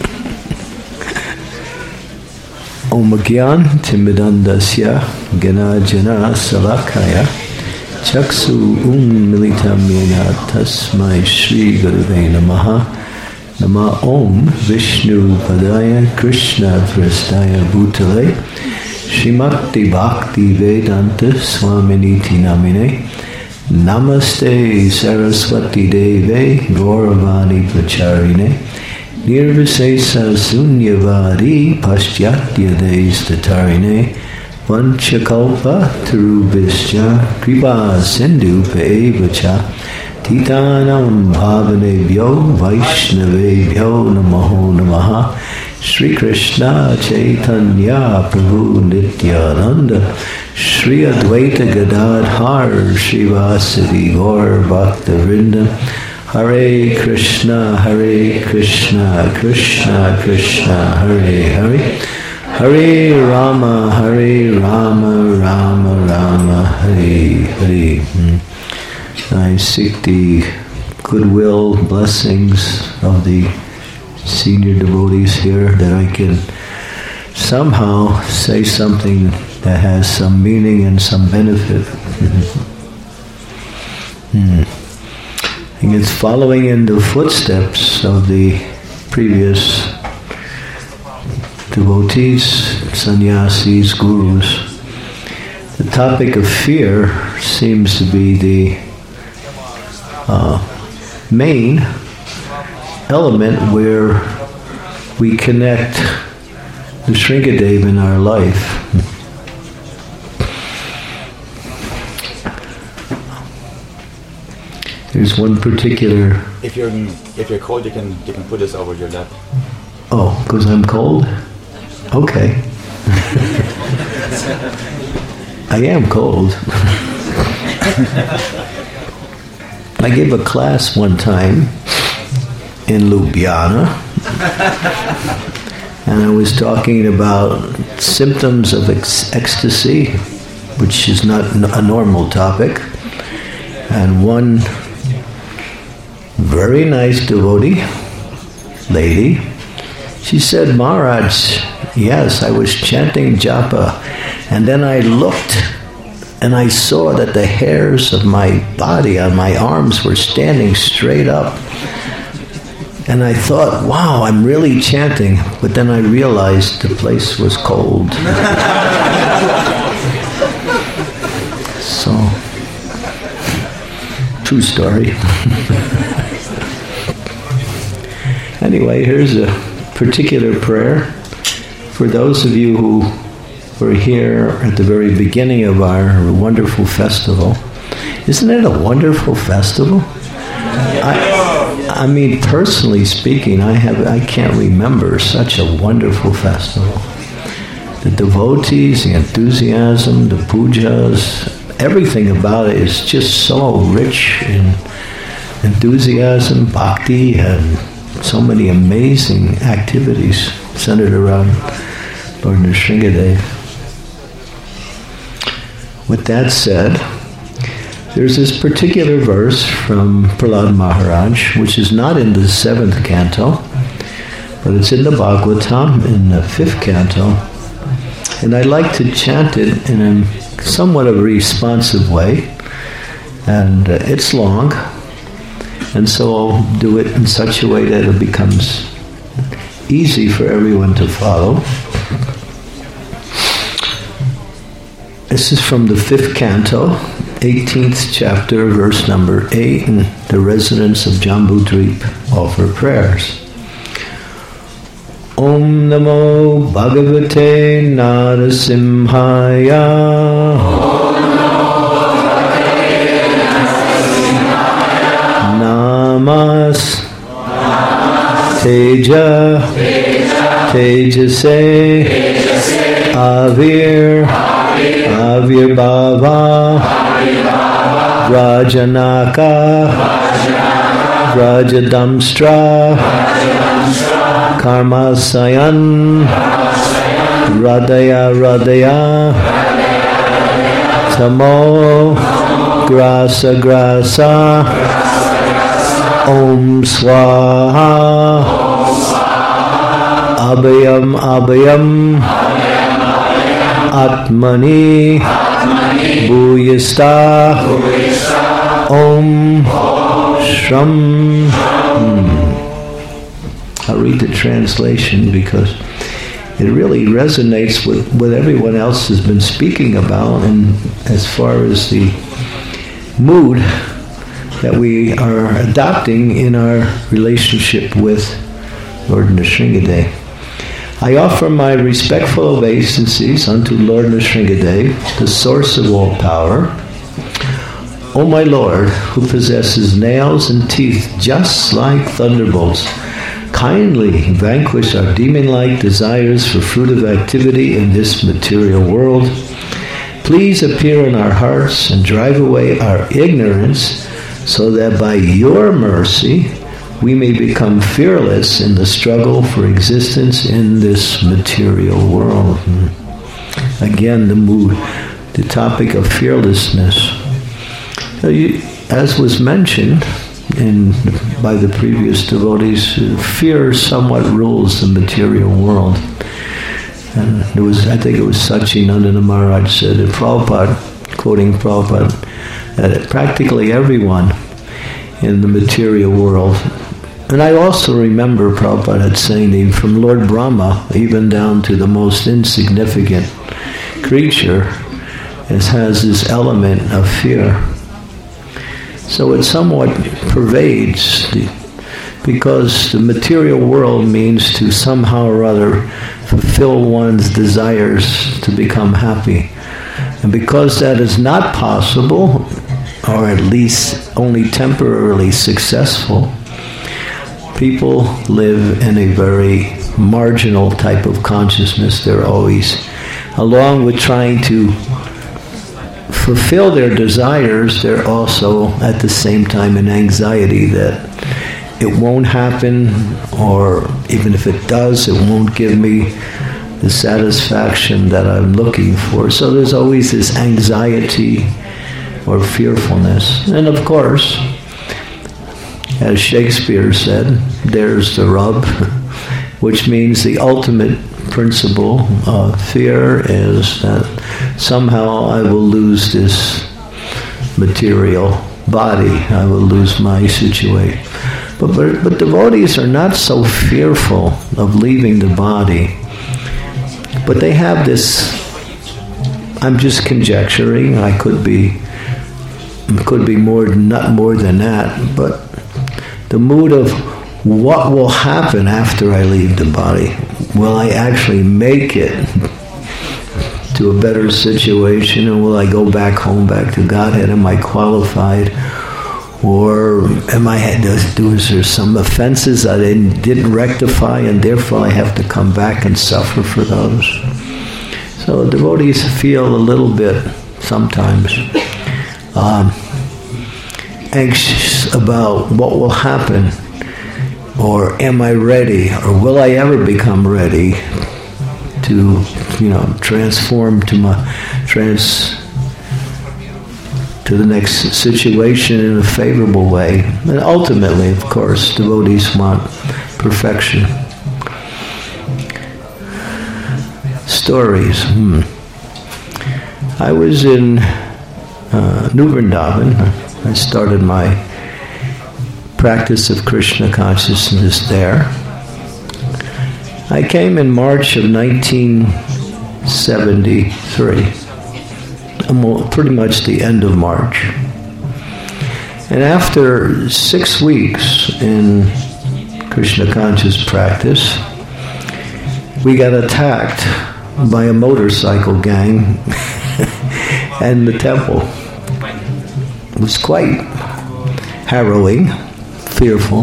Om Gyan Timidandasya Ganajana Salakaya Chaksu Militam Yena Tasmai Shri Guruve Namaha Nama Om Vishnu Padaya Krishna Prastaya Bhutale Shrimakti Bhakti Vedanta Swaminiti Namine Namaste Saraswati Deve Gauravani Pracharine Nirvisesa Sunyavadi Paschatya Destatarine Vanchakalpa Tarubhischa Kripa Sindhu Pevacha Titanam Bhavanebhyo Vaishnavebhyo Namaho Namaha Shri Krishna Chaitanya Prabhu Nityananda Shri Advaita Gadadhar Srivasadi Gaur Bhakta-vrinda Hare Krishna Krishna Krishna Hare Hare Hare Rama Rama Rama Hare Hare. I seek the goodwill, blessings of the senior devotees here, that I can somehow say something that has some meaning and some benefit. I think it's following in the footsteps of the previous devotees, sannyasis, gurus. The topic of fear seems to be the main element where we connect the Shringadeva in our life. There's one particular... If you're cold, you can put this over your lap. Oh, because I'm cold? Okay. I am cold. I gave a class one time in Ljubljana, and I was talking about symptoms of ecstasy, which is not a normal topic. And one very nice devotee lady, she said, Maharaj, yes, I was chanting japa, and then I looked and I saw that the hairs of my body on my arms were standing straight up. And I thought, wow, I'm really chanting. But then I realized the place was cold. So, true story. Anyway, here's a particular prayer for those of you who were here at the very beginning of our wonderful festival. Isn't it a wonderful festival? I mean, personally speaking, I can't remember such a wonderful festival. The devotees, the enthusiasm, the pujas, everything about it is just so rich in enthusiasm, bhakti, and so many amazing activities centered around Lord Nrsingadev. With that said, there's this particular verse from Prahlad Maharaj, which is not in the 7th canto, but it's in the Bhagavatam, in the 5th canto. And I like to chant it in a somewhat of a responsive way. And it's long, and so I'll do it in such a way that it becomes easy for everyone to follow. This is from the 5th canto, 18th chapter, verse number 8, and the residents of Jambudvip offer prayers. Om Namo Bhagavate Narasimhaya. Namas Teja Tejase Avirbhava Rajanaka Rajadamstra Karmasayan Radaya Tamo Grasa Om Swaha Abhayam Atmani Bhuyasta Om Shram. I'll read the translation because it really resonates with what everyone else has been speaking about, and as far as the mood that we are adopting in our relationship with Lord Nrsingadev. I offer my respectful obeisances unto Lord Nrsingadev, the source of all power. O my Lord, who possesses nails and teeth just like thunderbolts, kindly vanquish our demon-like desires for fruitive activity in this material world. Please appear in our hearts and drive away our ignorance, so that by your mercy we may become fearless in the struggle for existence in this material world. Again, the topic of fearlessness. As was mentioned by the previous devotees, fear somewhat rules the material world. And I think it was Satchidananda Maharaj said that Prabhupada, quoting Prabhupada, that practically everyone in the material world, and I also remember Prabhupada saying from Lord Brahma even down to the most insignificant creature has this element of fear. So it somewhat pervades, because the material world means to somehow or other fulfill one's desires to become happy. And because that is not possible, or at least only temporarily successful, people live in a very marginal type of consciousness. They're always, along with trying to fulfill their desires, they're also at the same time in anxiety that it won't happen, or even if it does, it won't give me the satisfaction that I'm looking for. So there's always this anxiety or fearfulness. And of course, as Shakespeare said, there's the rub, which means the ultimate principle of fear is that somehow I will lose this material body, I will lose my situation. But devotees are not so fearful of leaving the body, but they have this, I'm just conjecturing, I could be more, not more than that, but the mood of what will happen after I leave the body. Will I actually make it to a better situation, or will I go back home, back to Godhead? Am I qualified? Or is there some offenses I didn't rectify, and therefore I have to come back and suffer for those? So devotees feel a little bit sometimes anxious about what will happen, or am I ready, or will I ever become ready to, transform to the next situation in a favorable way. And ultimately, of course, devotees want perfection. Stories. I was in New Vrindavan. I started my practice of Krishna consciousness there. I came in March of 1973. Pretty much the end of March. And after 6 weeks in Krishna conscious practice, we got attacked by a motorcycle gang and the temple. It was quite harrowing, fearful.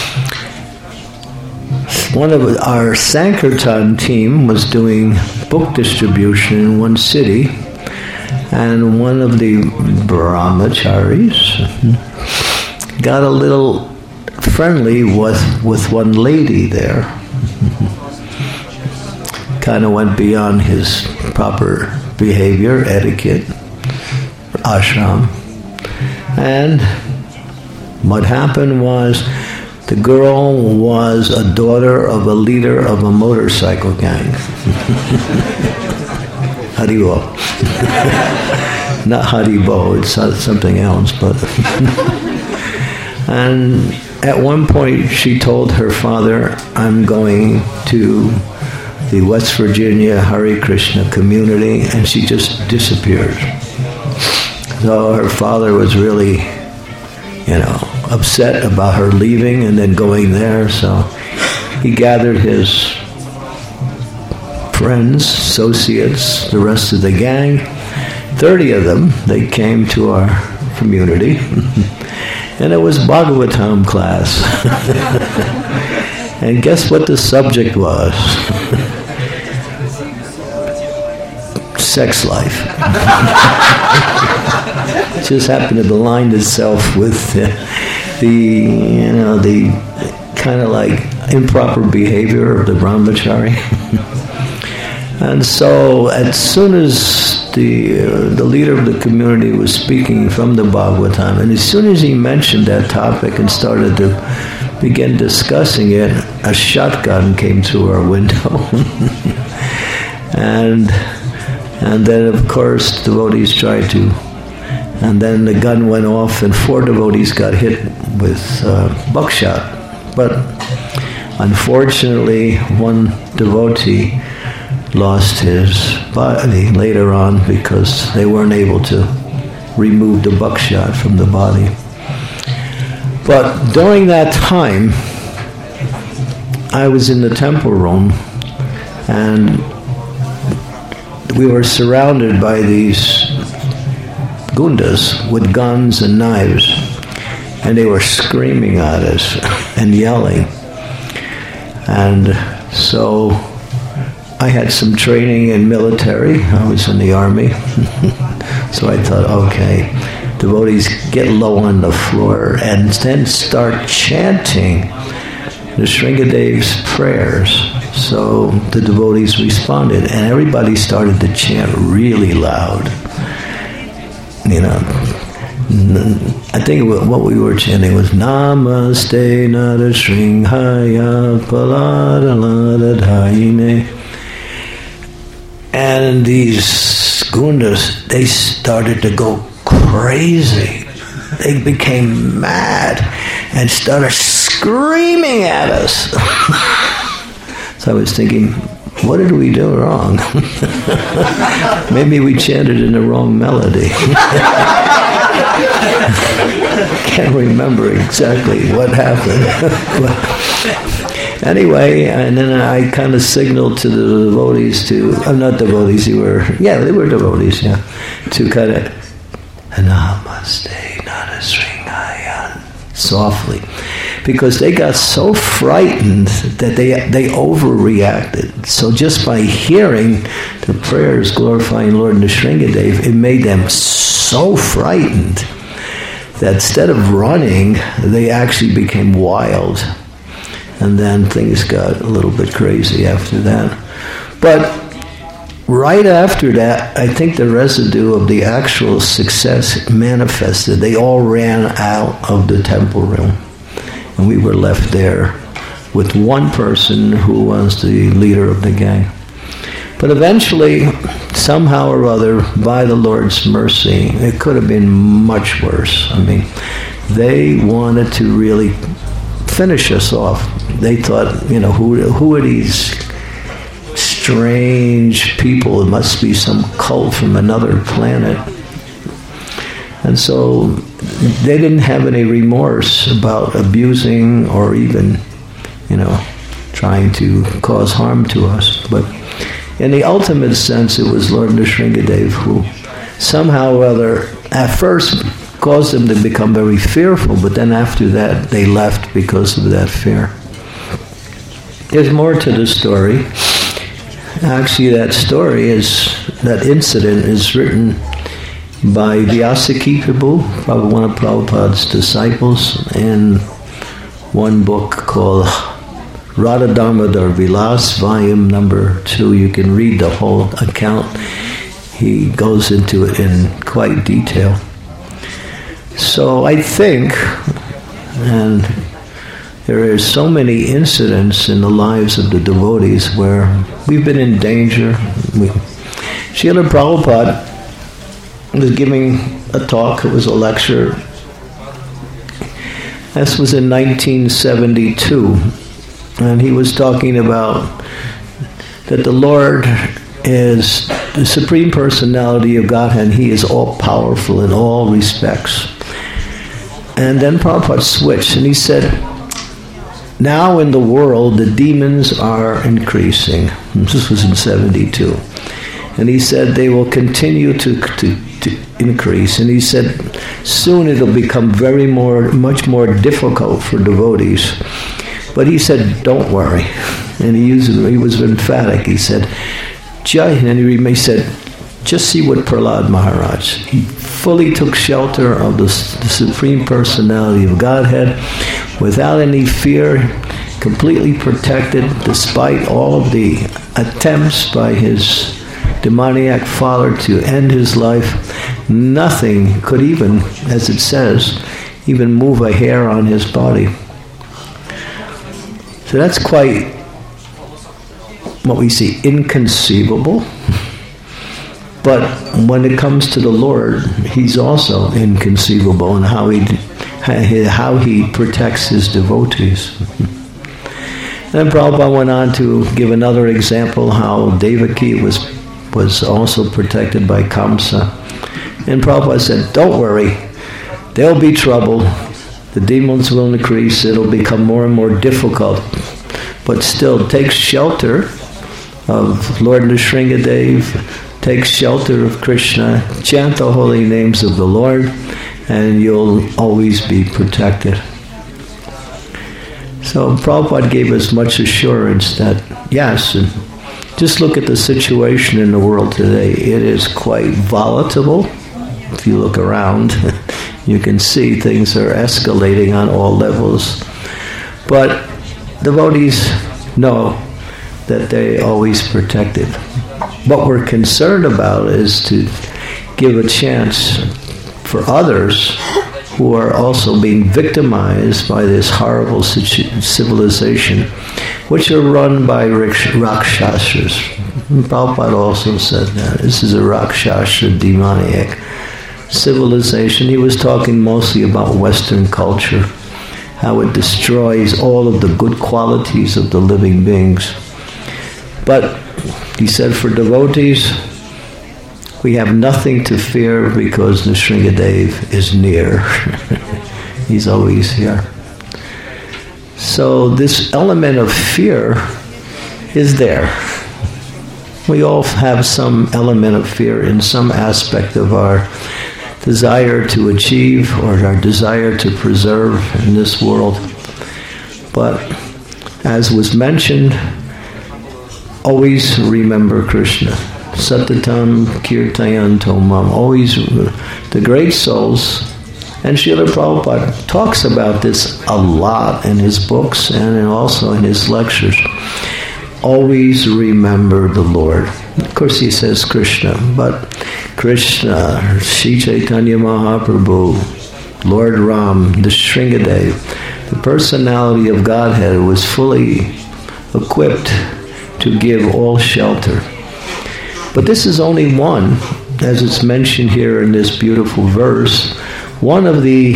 One of our Sankirtan team was doing book distribution in one city, and one of the brahmacharis got a little friendly with one lady there. Kind of went beyond his proper behavior, etiquette, ashram. And what happened was the girl was a daughter of a leader of a motorcycle gang. Haribo. Not Haribo, it's something else, but... And at one point she told her father, I'm going to the West Virginia Hare Krishna community, and she just disappeared. So her father was really, upset about her leaving and then going there, so he gathered his friends, associates, the rest of the gang, 30 of them. They came to our community, and it was Bhagavatam class. And guess what the subject was? Sex life. It just happened to align itself with the kind of like improper behavior of the brahmachari. And so as soon as the leader of the community was speaking from the Bhagavatam, and as soon as he mentioned that topic and started to begin discussing it, a shotgun came through our window. and then of course devotees tried to, and then the gun went off and 4 devotees got hit with buckshot. But unfortunately one devotee lost his body later on because they weren't able to remove the buckshot from the body. But during that time, I was in the temple room, and we were surrounded by these gundas with guns and knives, and they were screaming at us and yelling. And so I had some training in military. I was in the army. So I thought, okay, devotees, get low on the floor and then start chanting the Shringadeva's prayers. So the devotees responded, and everybody started to chant really loud. You know, I think what we were chanting was Namaste Nara Shringhaya Paladaladaine. And these gundas, they started to go crazy. They became mad and started screaming at us. So I was thinking, what did we do wrong? Maybe we chanted in the wrong melody. Can't remember exactly what happened. Anyway, and then I kind of signaled to the devotees not devotees, they were devotees, to kind of, Namaste, Nara Shringhaya, softly. Because they got so frightened that they overreacted. So just by hearing the prayers glorifying Lord Nrsingadeva, it made them so frightened that instead of running, they actually became wild. And then things got a little bit crazy after that. But right after that, I think the residue of the actual success manifested. They all ran out of the temple room. And we were left there with one person who was the leader of the gang. But eventually, somehow or other, by the Lord's mercy, it could have been much worse. I mean, they wanted to really finish us off. They thought, who are these strange people? It must be some cult from another planet. And so they didn't have any remorse about abusing or even, trying to cause harm to us. But in the ultimate sense, it was Lord Nrsingadeva who somehow or other, at first, caused them to become very fearful, but then after that, they left because of that fear. There's more to the story. Actually, that incident is written by Vyasaki Prabhu, one of Prabhupada's disciples, in one book called Radha Damodar Vilas, volume number 2. You can read the whole account. He goes into it in quite detail. So I think, and there are so many incidents in the lives of the devotees where we've been in danger. Srila Prabhupada was giving a talk, it was a lecture. This was in 1972. And he was talking about that the Lord is the Supreme Personality of Godhead, and He is all-powerful in all respects. And then Prabhupada switched, and he said, now in the world, the demons are increasing. This was in 72. And he said they will continue to increase. And he said, soon it'll become much more difficult for devotees. But he said, don't worry. And he was emphatic. He said, he said, just see what Prahlad Maharaj. He fully took shelter of the Supreme Personality of Godhead without any fear, completely protected despite all of the attempts by his demoniac father to end his life. Nothing could even, as it says, even move a hair on his body. So that's quite what we see, inconceivable. But when it comes to the Lord, He's also inconceivable in how He protects His devotees. Then Prabhupada went on to give another example how Devaki was also protected by Kamsa. And Prabhupada said, don't worry, there'll be trouble. The demons will increase. It'll become more and more difficult. But still, take shelter of Lord Nrsingadeva, take shelter of Krishna, chant the holy names of the Lord, and you'll always be protected. So Prabhupada gave us much assurance that, yes, and just look at the situation in the world today. It is quite volatile. If you look around, you can see things are escalating on all levels. But devotees know that they always protected. What we're concerned about is to give a chance for others who are also being victimized by this horrible civilization, which are run by Rakshasas. Prabhupada also said that. This is a Rakshasa demoniac civilization. He was talking mostly about Western culture, how it destroys all of the good qualities of the living beings. But he said for devotees, we have nothing to fear because Nrsingadev is near. He's always here. So this element of fear is there. We all have some element of fear in some aspect of our desire to achieve or our desire to preserve in this world. But as was mentioned, always remember Krishna. Satatam Kirtayan Tomam. Always the great souls. And Srila Prabhupada talks about this a lot in his books and also in his lectures. Always remember the Lord. Of course he says Krishna, but Krishna, Sri Chaitanya Mahaprabhu, Lord Ram, the Nrsingadev, the personality of Godhead was fully equipped to give all shelter. But this is only one, as it's mentioned here in this beautiful verse, one of the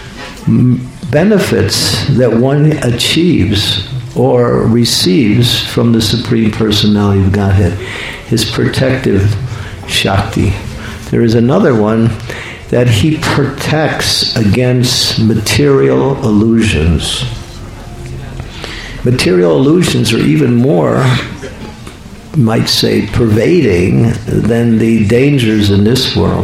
benefits that one achieves or receives from the Supreme Personality of Godhead, his protective Shakti. There is another one that he protects against material illusions. Material illusions are even more, might say, pervading than the dangers in this world.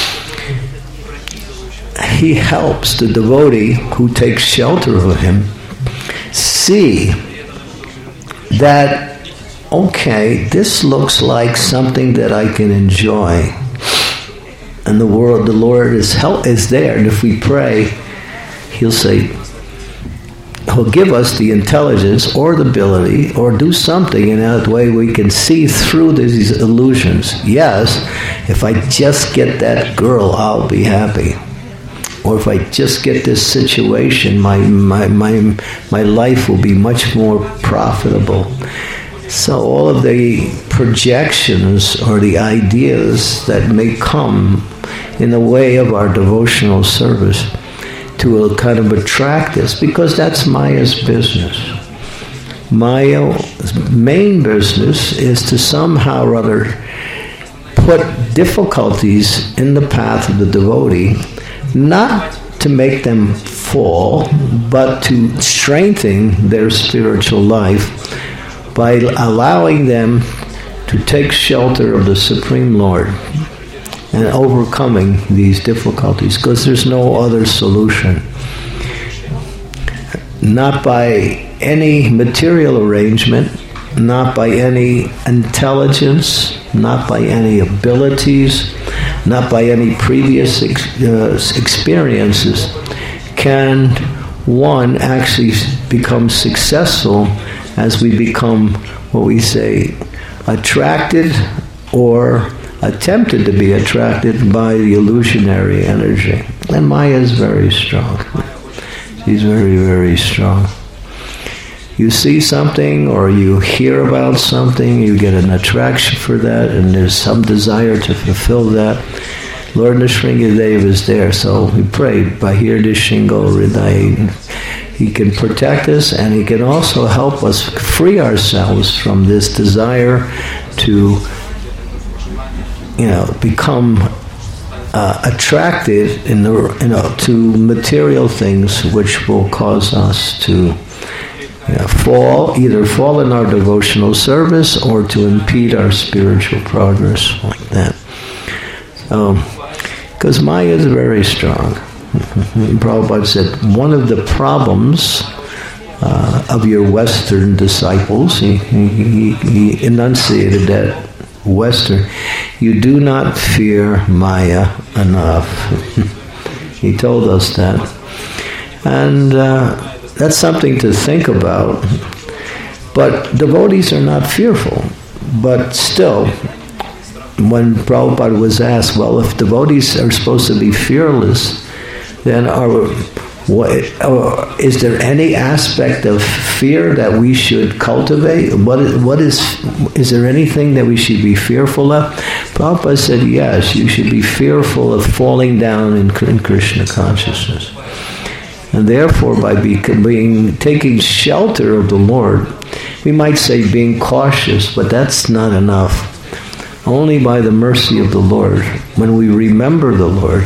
He helps the devotee who takes shelter of him see that, okay, this looks like something that I can enjoy. And the Lord is there. And if we pray, he'll say, he'll give us the intelligence or the ability or do something in that way we can see through these illusions. Yes, if I just get that girl, I'll be happy. Or if I just get this situation, my life will be much more profitable. So all of the projections or the ideas that may come in the way of our devotional service to kind of attract us, because that's Maya's business. Maya's main business is to somehow or other put difficulties in the path of the devotee, not to make them fall, but to strengthen their spiritual life by allowing them to take shelter of the Supreme Lord and overcoming these difficulties, because there's no other solution. Not by any material arrangement, not by any intelligence, not by any abilities, not by any previous experiences can one actually become successful as we become what we say attracted or attempted to be attracted by the illusionary energy. And Maya is very strong. She's very, very strong. You see something or you hear about something, you get an attraction for that, and there's some desire to fulfill that. Lord Nrsingadev is there, so we pray, Bahir Dishingo Hridayin. He can protect us, and he can also help us free ourselves from this desire to, become attracted to material things, which will cause us to, either fall in our devotional service or to impede our spiritual progress, like that. Because Maya is very strong. Prabhupada said one of the problems of your Western disciples, he enunciated that Western, you do not fear Maya enough. He told us that. And that's something to think about. But devotees are not fearful. But still, when Prabhupada was asked, well, if devotees are supposed to be fearless, then is there any aspect of fear that we should cultivate? Is there anything that we should be fearful of? Prabhupada said, yes, you should be fearful of falling down in Krishna consciousness. And therefore, by taking shelter of the Lord, we might say being cautious, but that's not enough. Only by the mercy of the Lord, when we remember the Lord.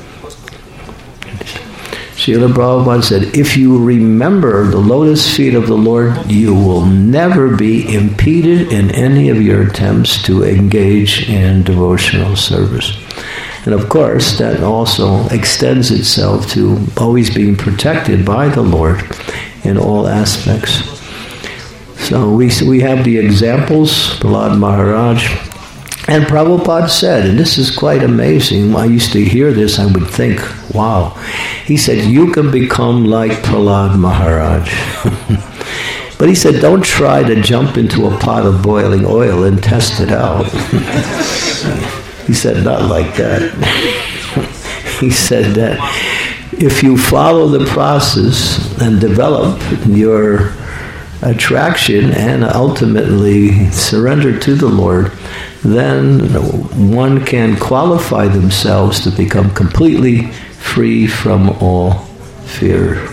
Srila Prabhupada said, if you remember the lotus feet of the Lord, you will never be impeded in any of your attempts to engage in devotional service. And of course, that also extends itself to always being protected by the Lord in all aspects. So we have the examples, Prahlad Maharaj. And Prabhupada said, and this is quite amazing, I used to hear this, I would think, wow. He said, you can become like Prahlad Maharaj. But he said, don't try to jump into a pot of boiling oil and test it out. He said, not like that. He said that if you follow the process and develop your attraction and ultimately surrender to the Lord, then one can qualify themselves to become completely free from all fear.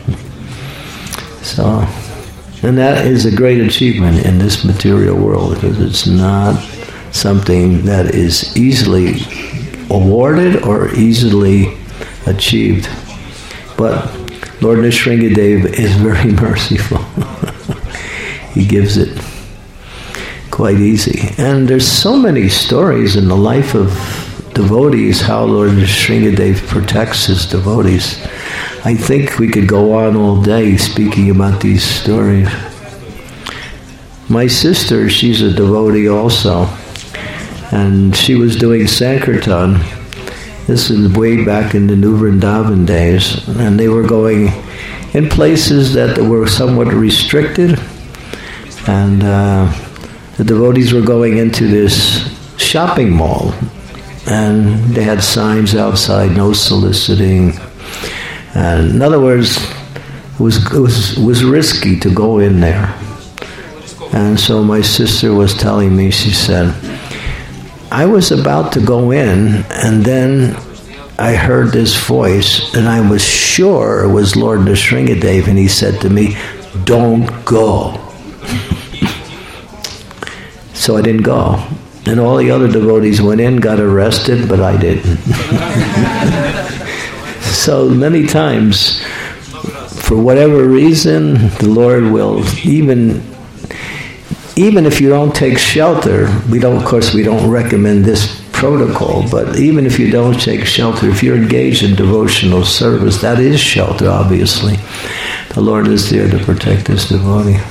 So, and that is a great achievement in this material world, because it's not something that is easily awarded or easily achieved. But Lord Nrsingadev is very merciful. He gives it quite easy. And there's so many stories in the life of devotees, how Lord Nrsingadev protects his devotees. I think we could go on all day speaking about these stories. My sister, she's a devotee also, and she was doing Sankirtan. This is way back in the New Vrindavan days, and they were going in places that were somewhat restricted, and the devotees were going into this shopping mall, and they had signs outside, no soliciting. And in other words, it was risky to go in there. And so my sister was telling me, she said, I was about to go in, and then I heard this voice, and I was sure it was Lord Nrsingadev, and he said to me, don't go. So I didn't go. And all the other devotees went in, got arrested, but I didn't. So many times, for whatever reason, the Lord will, even if you don't take shelter, we don't recommend this protocol, but even if you don't take shelter, if you're engaged in devotional service, that is shelter, obviously. The Lord is there to protect his devotee.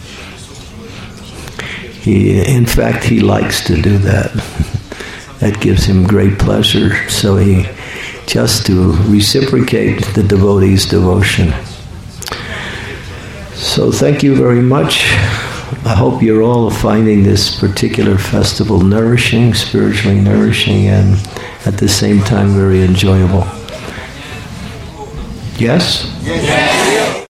In fact, he likes to do that. That gives him great pleasure. So he, just to reciprocate the devotee's devotion. So thank you very much. I hope you're all finding this particular festival nourishing, spiritually nourishing, and at the same time very enjoyable. Yes? Yes.